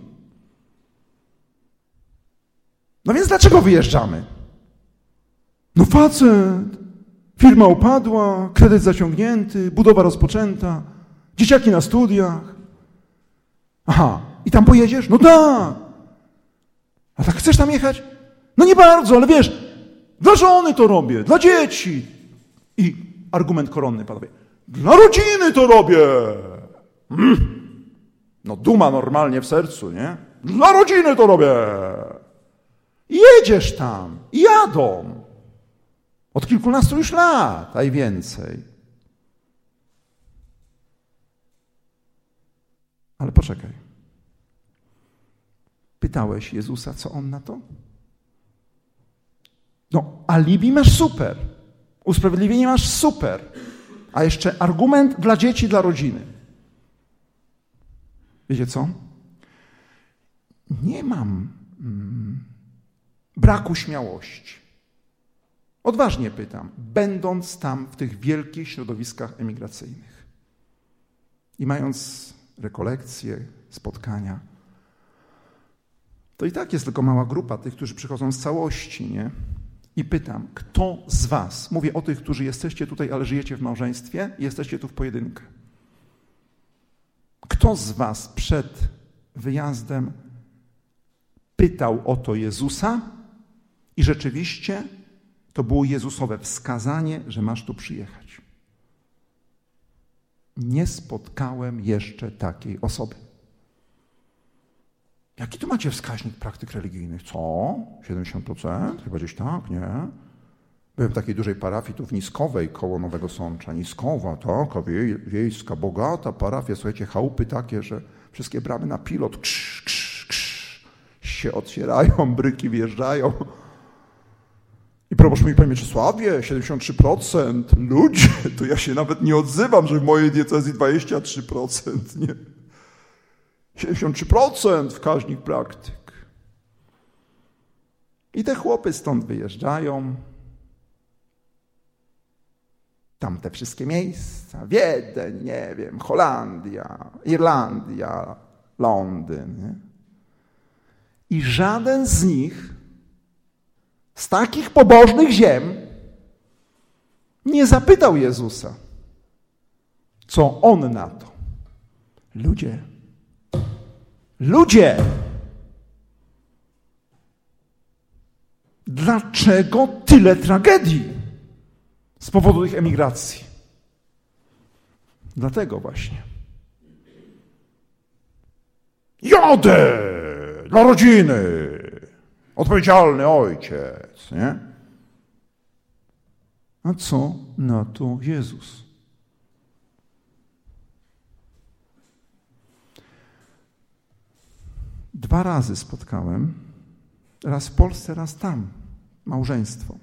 No więc dlaczego wyjeżdżamy? No facet, firma upadła, kredyt zaciągnięty, budowa rozpoczęta, dzieciaki na studiach. Aha, i tam pojedziesz? No tak. A tak chcesz tam jechać? No nie bardzo, ale wiesz, dla żony to robię, dla dzieci. I argument koronny, panowie. Dla rodziny to robię. No duma normalnie w sercu, nie? Dla rodziny to robię. Jedziesz tam i jadą. Od kilkunastu już lat, a i więcej. Ale poczekaj. Pytałeś Jezusa, co On na to? No, alibi masz super. Usprawiedliwienie masz super. A jeszcze argument dla dzieci, dla rodziny. Wiecie co? Nie mam braku śmiałości. Odważnie pytam, będąc tam w tych wielkich środowiskach emigracyjnych i mając rekolekcje, spotkania, to i tak jest tylko mała grupa tych, którzy przychodzą z całości, nie? I pytam, kto z was, mówię o tych, którzy jesteście tutaj, ale żyjecie w małżeństwie i jesteście tu w pojedynkę. Kto z was przed wyjazdem pytał o to Jezusa i rzeczywiście to było Jezusowe wskazanie, że masz tu przyjechać? Nie spotkałem jeszcze takiej osoby. Jaki tu macie wskaźnik praktyk religijnych? Co? 70%? Chyba gdzieś tak, nie? Byłem w takiej dużej parafii tu w Niskowej koło Nowego Sącza. Niskowa, taka wiejska, bogata parafia. Słuchajcie, chałupy takie, że wszystkie bramy na pilot się otwierają, bryki wjeżdżają. I proboszcz mówi, panie Mieczysławie, 73%. Ludzie, to ja się nawet nie odzywam, że w mojej diecezji 23%, nie? 73% wskaźnik praktyk. I te chłopy stąd wyjeżdżają. Tamte wszystkie miejsca, Wiedeń, nie wiem, Holandia, Irlandia, Londyn. Nie? I żaden z nich z takich pobożnych ziem nie zapytał Jezusa, co On na to. Ludzie! Dlaczego tyle tragedii z powodu ich emigracji? Dlatego właśnie. Jadę dla rodziny. Odpowiedzialny ojciec, nie? A co na to Jezus? Dwa razy spotkałem, raz w Polsce, raz tam, małżeństwo.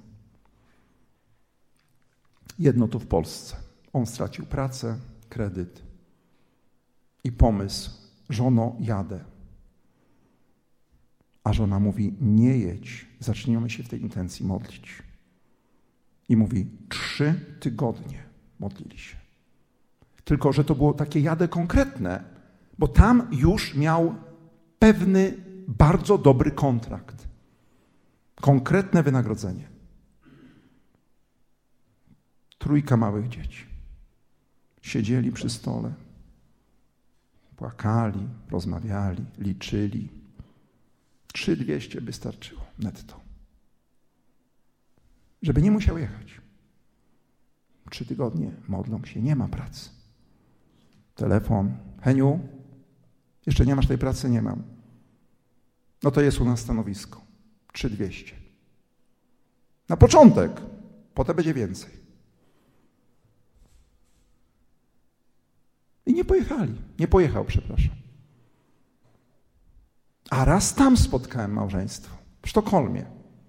Jedno tu w Polsce. On stracił pracę, kredyt i pomysł, żono, jadę. A żona mówi, nie jedź, zaczniemy się w tej intencji modlić. I mówi, 3 tygodnie modlili się. Tylko że to było takie jadę konkretne, bo tam już miał pewny, bardzo dobry kontrakt. Konkretne wynagrodzenie. 3 małych dzieci. Siedzieli przy stole, płakali, rozmawiali, liczyli. 3200 by starczyło netto. Żeby nie musiał jechać. 3 tygodnie modlą się, nie ma pracy. Telefon, Heniu, jeszcze nie masz tej pracy? Nie mam. No to jest u nas stanowisko. 3200. Na początek. Potem będzie więcej. I nie pojechali. Nie pojechał, przepraszam. A raz tam spotkałem małżeństwo. W Sztokholmie.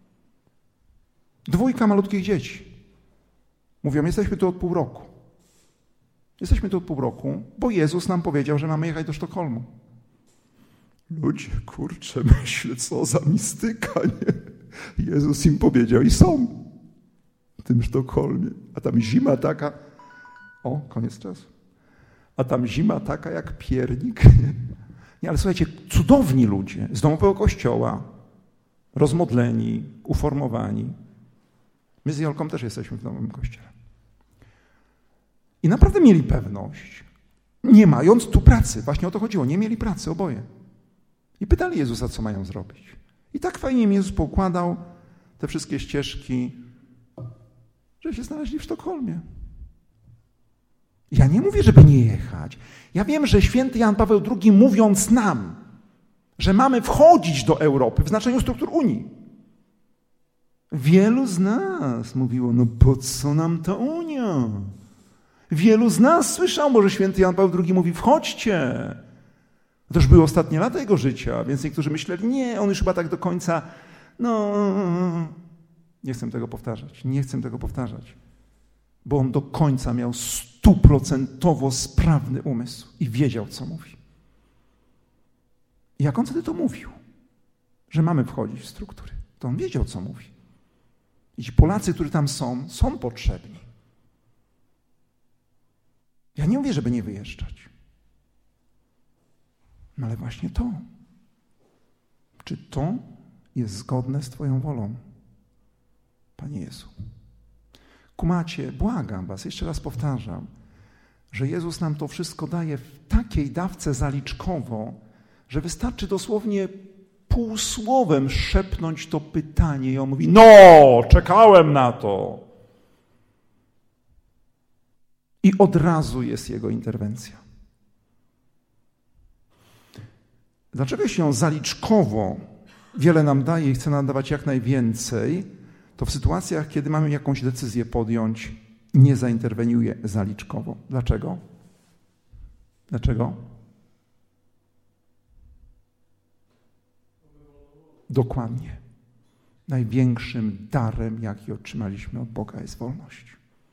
2 malutkich dzieci. Mówią, jesteśmy tu od pół roku. Jesteśmy tu od pół roku, bo Jezus nam powiedział, że mamy jechać do Sztokholmu. Ludzie, kurczę, myślę, co za mistyka, nie? Jezus im powiedział i są w tym Sztokholmie. A tam zima taka. O, koniec czasu. a tam zima taka jak piernik. Nie, ale słuchajcie, cudowni ludzie z domowego kościoła, rozmodleni, uformowani. My z Jolką też jesteśmy w domowym kościele. I naprawdę mieli pewność, nie mając tu pracy. Właśnie o to chodziło. Nie mieli pracy oboje. I pytali Jezusa, co mają zrobić. I tak fajnie im Jezus poukładał te wszystkie ścieżki, że się znaleźli w Sztokholmie. Ja nie mówię, żeby nie jechać. Ja wiem, że święty Jan Paweł II, mówiąc nam, że mamy wchodzić do Europy w znaczeniu struktur Unii, wielu z nas mówiło, no po co nam ta Unia? Wielu z nas słyszało, że święty Jan Paweł II mówi, wchodźcie. To już były ostatnie lata jego życia, więc niektórzy myśleli, nie, on już chyba tak do końca, no, nie chcę tego powtarzać, bo on do końca miał 100% sprawny umysł i wiedział, co mówi. I jak on wtedy to mówił, że mamy wchodzić w struktury, to on wiedział, co mówi. I ci Polacy, którzy tam są potrzebni. Ja nie mówię, żeby nie wyjeżdżać. No ale właśnie to. Czy to jest zgodne z Twoją wolą, Panie Jezu? Kumacie, błagam was, jeszcze raz powtarzam, że Jezus nam to wszystko daje w takiej dawce zaliczkowo, że wystarczy dosłownie półsłowem szepnąć to pytanie i on mówi, no, czekałem na to. I od razu jest jego interwencja. Dlaczego się zaliczkowo wiele nam daje i chce nam dawać jak najwięcej, to w sytuacjach, kiedy mamy jakąś decyzję podjąć, nie zainterweniuje zaliczkowo. Dlaczego? Dlaczego? Dokładnie. Największym darem, jaki otrzymaliśmy od Boga, jest wolność.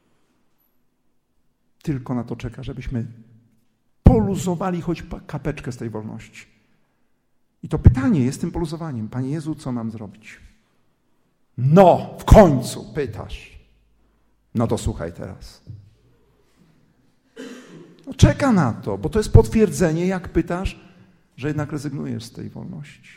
Tylko na to czeka, żebyśmy poluzowali choć kapeczkę z tej wolności. I to pytanie jest tym poluzowaniem. Panie Jezu, co mam zrobić? No, w końcu pytasz. No to słuchaj teraz. No, czeka na to, bo to jest potwierdzenie, jak pytasz, że jednak rezygnujesz z tej wolności.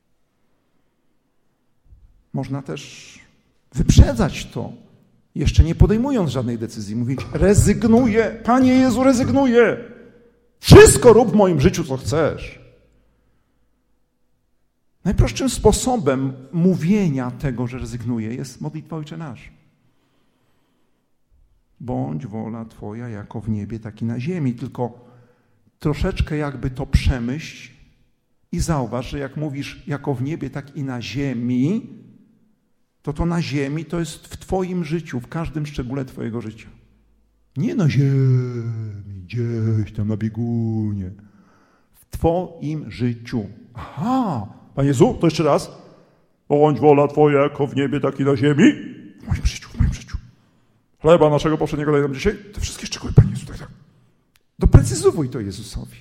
Można też wyprzedzać to, jeszcze nie podejmując żadnej decyzji. Mówić, rezygnuję, Panie Jezu, rezygnuję. Wszystko rób w moim życiu, co chcesz. Najprostszym sposobem mówienia tego, że rezygnuję, jest modlitwa Ojcze Nasz. Bądź wola Twoja jako w niebie, tak i na ziemi. Tylko troszeczkę jakby to przemyśl i zauważ, że jak mówisz jako w niebie, tak i na ziemi, to na ziemi to jest w Twoim życiu, w każdym szczególe Twojego życia. Nie na ziemi, gdzieś tam na biegunie. W Twoim życiu. Aha! Panie Jezu, to jeszcze raz. Bądź wola Twoja jako w niebie, tak i na ziemi. W moim życiu. Chleba naszego powszedniego daj nam dzisiaj. Te wszystkie szczegóły, Panie Jezu, tak. Doprecyzowuj to Jezusowi.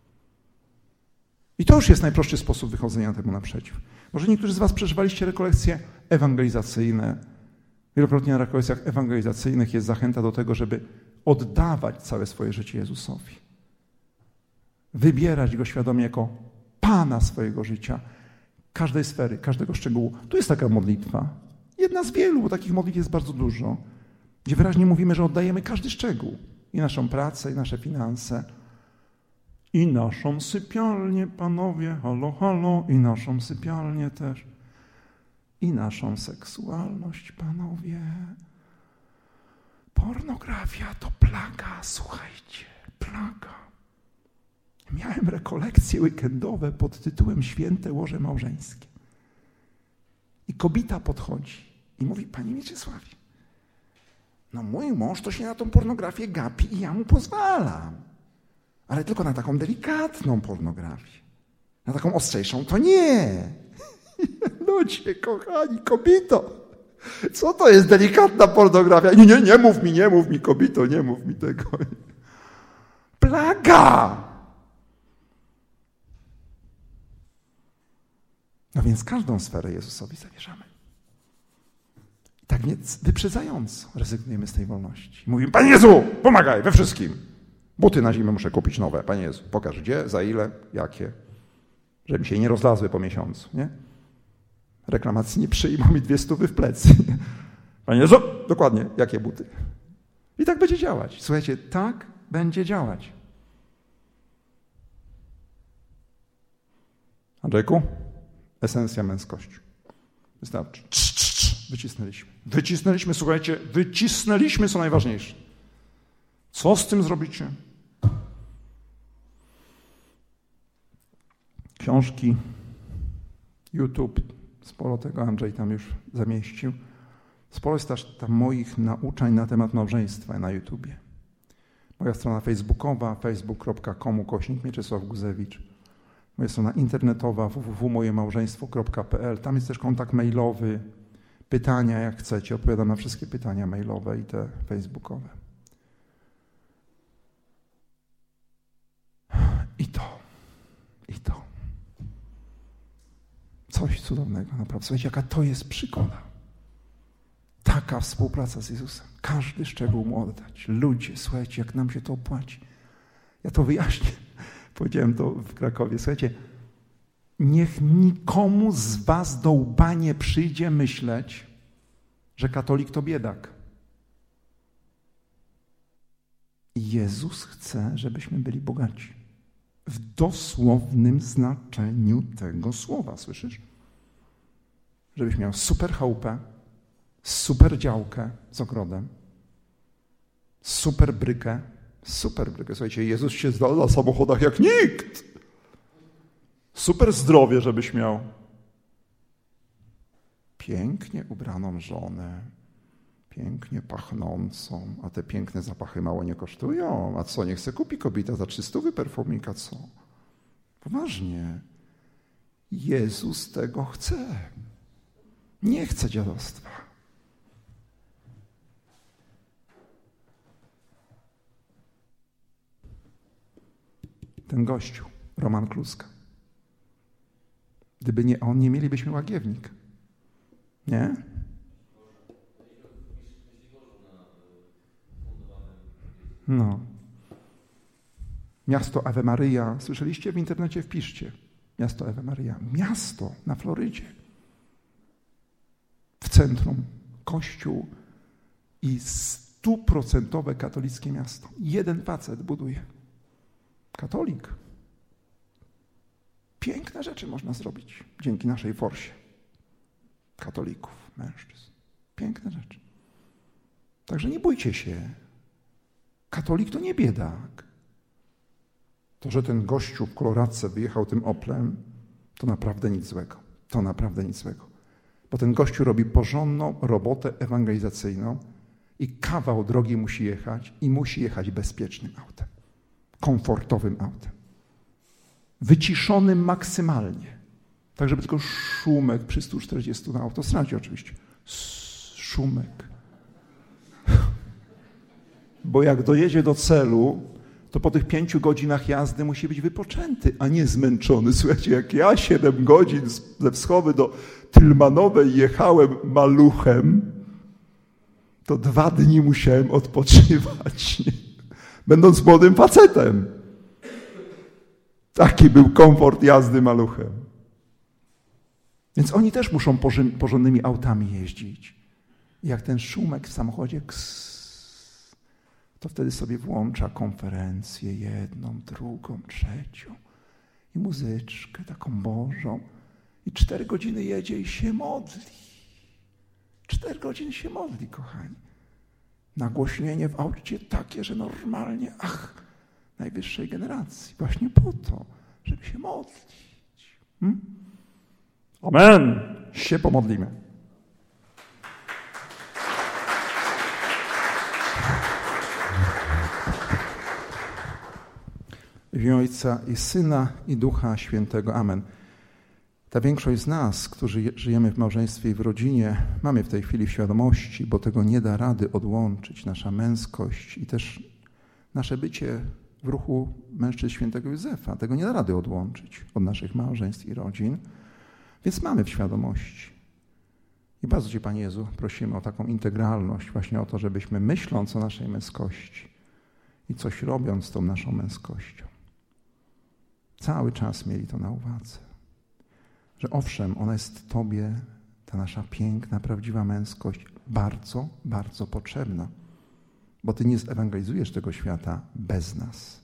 I to już jest najprostszy sposób wychodzenia temu naprzeciw. Może niektórzy z was przeżywaliście rekolekcje ewangelizacyjne. Wielokrotnie na rekolekcjach ewangelizacyjnych jest zachęta do tego, żeby oddawać całe swoje życie Jezusowi. Wybierać Go świadomie jako Pana swojego życia, każdej sfery, każdego szczegółu. Tu jest taka modlitwa. Jedna z wielu, bo takich modlitw jest bardzo dużo, gdzie wyraźnie mówimy, że oddajemy każdy szczegół. I naszą pracę, i nasze finanse, i naszą sypialnię, panowie, halo, halo, i naszą sypialnię też. I naszą seksualność, panowie. Pornografia to plaga, słuchajcie, plaga. Miałem rekolekcje weekendowe pod tytułem Święte Łoże Małżeńskie. I kobieta podchodzi i mówi, Panie Mieczysławie, no mój mąż to się na tą pornografię gapi i ja mu pozwalam. Ale tylko na taką delikatną pornografię. Na taką ostrzejszą to nie. Ludzie, kochani, kobito, co to jest delikatna pornografia? Nie mów mi, kobito, nie mów mi tego. Plaga! No więc każdą sferę Jezusowi zawierzamy. Tak więc wyprzedzająco rezygnujemy z tej wolności. Mówimy, Panie Jezu, pomagaj we wszystkim. Buty na zimę muszę kupić nowe. Panie Jezu, pokaż gdzie, za ile, jakie. Żeby mi się nie rozlazły po miesiącu, nie? Reklamacji nie przyjmą mi 200 w plecy. Panie Jezu, dokładnie, jakie buty. I tak będzie działać. Słuchajcie, tak będzie działać. Andrzejku, esencja męskości. Wystarczy. Wycisnęliśmy, słuchajcie, wycisnęliśmy co najważniejsze. Co z tym zrobicie? Książki, YouTube, sporo tego Andrzej tam już zamieścił. Sporo jest też tam moich nauczań na temat małżeństwa na YouTubie. Moja strona facebookowa, facebook.com/Mieczysław Guzewicz. Moja strona internetowa www.mojemałżeństwo.pl. Tam jest też kontakt mailowy, pytania jak chcecie. Odpowiadam na wszystkie pytania mailowe i te facebookowe. I to. Coś cudownego, naprawdę. Słuchajcie, jaka to jest przygoda. Taka współpraca z Jezusem. Każdy szczegół mu oddać. Ludzie, słuchajcie, jak nam się to opłaci. Ja to wyjaśnię. Powiedziałem to w Krakowie. Słuchajcie, niech nikomu z was do łba nie przyjdzie myśleć, że katolik to biedak. Jezus chce, żebyśmy byli bogaci. W dosłownym znaczeniu tego słowa, słyszysz? Żebyś miał super chałupę, super działkę z ogrodem, super brykę. Słuchajcie, Jezus się zna na samochodach jak nikt. Super zdrowie, żebyś miał. Pięknie ubraną żonę, pięknie pachnącą, a te piękne zapachy mało nie kosztują. A co, nie chce kupi kobieta za 300 perfumika, co? Poważnie. Jezus tego chce. Nie chce dziadostwa. Ten gościu, Roman Kluska. Gdyby nie on, nie mielibyśmy Łagiewnik. Nie? No. Miasto Ave Maria. Słyszeliście? W internecie wpiszcie. Miasto Ave Maria. Miasto na Florydzie. W centrum. Kościół i 100% katolickie miasto. Jeden facet buduje. Katolik. Piękne rzeczy można zrobić dzięki naszej forsie. Katolików, mężczyzn. Piękne rzeczy. Także nie bójcie się. Katolik to nie biedak. To, że ten gościu w koloradce wyjechał tym Oplem, to naprawdę nic złego. To naprawdę nic złego. Bo ten gościu robi porządną robotę ewangelizacyjną i kawał drogi musi jechać i musi jechać bezpiecznym autem. Komfortowym autem. Wyciszonym maksymalnie. Tak, żeby tylko szumek przy 140 na autostradzie oczywiście. Szumek. Bo jak dojedzie do celu, to po tych 5 godzinach jazdy musi być wypoczęty, a nie zmęczony. Słuchajcie, jak ja 7 godzin ze Wschowy do Tylmanowej jechałem maluchem, to 2 dni musiałem odpoczywać, będąc młodym facetem. Taki był komfort jazdy maluchem. Więc oni też muszą porządnymi autami jeździć. I jak ten szumek w samochodzie, to wtedy sobie włącza konferencję jedną, drugą, trzecią i muzyczkę taką Bożą. I 4 godziny jedzie i się modli. 4 godziny się modli, kochani. Nagłośnienie w aucie takie, że normalnie, najwyższej generacji. Właśnie po to, żeby się modlić. Amen. Się pomodlimy. W imię Ojca i Syna i Ducha Świętego. Amen. Ta większość z nas, którzy żyjemy w małżeństwie i w rodzinie, mamy w tej chwili w świadomości, bo tego nie da rady odłączyć, nasza męskość i też nasze bycie w ruchu mężczyzn świętego Józefa. Tego nie da rady odłączyć od naszych małżeństw i rodzin, więc mamy w świadomości. I bardzo Cię, Panie Jezu, prosimy o taką integralność, właśnie o to, żebyśmy myśląc o naszej męskości i coś robiąc z tą naszą męskością. Cały czas mieli to na uwadze, że owszem, ona jest Tobie, ta nasza piękna, prawdziwa męskość, bardzo, bardzo potrzebna, bo Ty nie zewangelizujesz tego świata bez nas.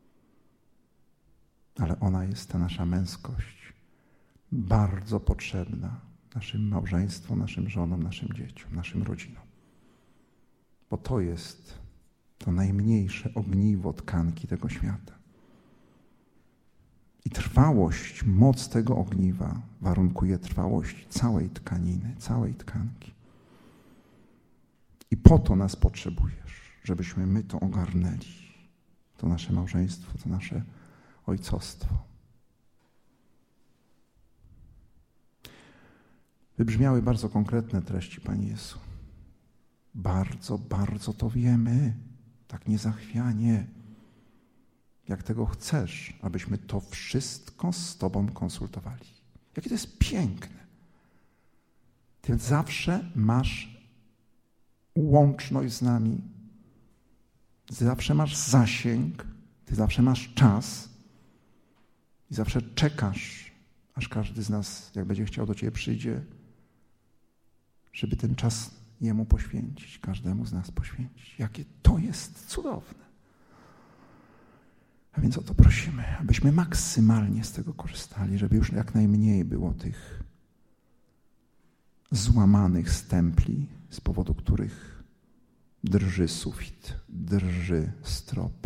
Ale ona jest, ta nasza męskość, bardzo potrzebna naszym małżeństwom, naszym żonom, naszym dzieciom, naszym rodzinom. Bo to jest to najmniejsze ogniwo tkanki tego świata. I trwałość, moc tego ogniwa warunkuje trwałość całej tkaniny, całej tkanki. I po to nas potrzebujesz, żebyśmy my to ogarnęli. To nasze małżeństwo, to nasze ojcostwo. Wybrzmiały bardzo konkretne treści, Panie Jezu. Bardzo, bardzo to wiemy, tak niezachwianie, jak tego chcesz, abyśmy to wszystko z Tobą konsultowali. Jakie to jest piękne. Ty zawsze masz łączność z nami, Ty zawsze masz zasięg, Ty zawsze masz czas i zawsze czekasz, aż każdy z nas, jak będzie chciał, do Ciebie przyjdzie, żeby ten czas Jemu poświęcić, każdemu z nas poświęcić. Jakie to jest cudowne. A więc o to prosimy, abyśmy maksymalnie z tego korzystali, żeby już jak najmniej było tych złamanych stempli, z powodu których drży sufit, drży strop.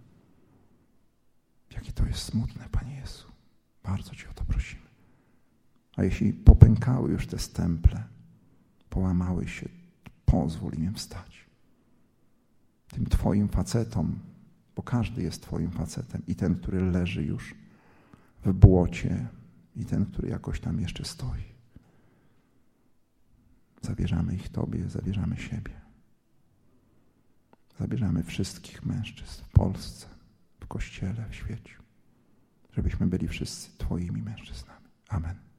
Jakie to jest smutne, Panie Jezu. Bardzo Cię o to prosimy. A jeśli popękały już te stemple, połamały się, pozwól im wstać. Tym Twoim facetom, bo każdy jest Twoim facetem, i ten, który leży już w błocie, i ten, który jakoś tam jeszcze stoi. Zabierzamy ich Tobie, zabierzamy siebie. Zabierzamy wszystkich mężczyzn w Polsce, w Kościele, w świecie, żebyśmy byli wszyscy Twoimi mężczyznami. Amen.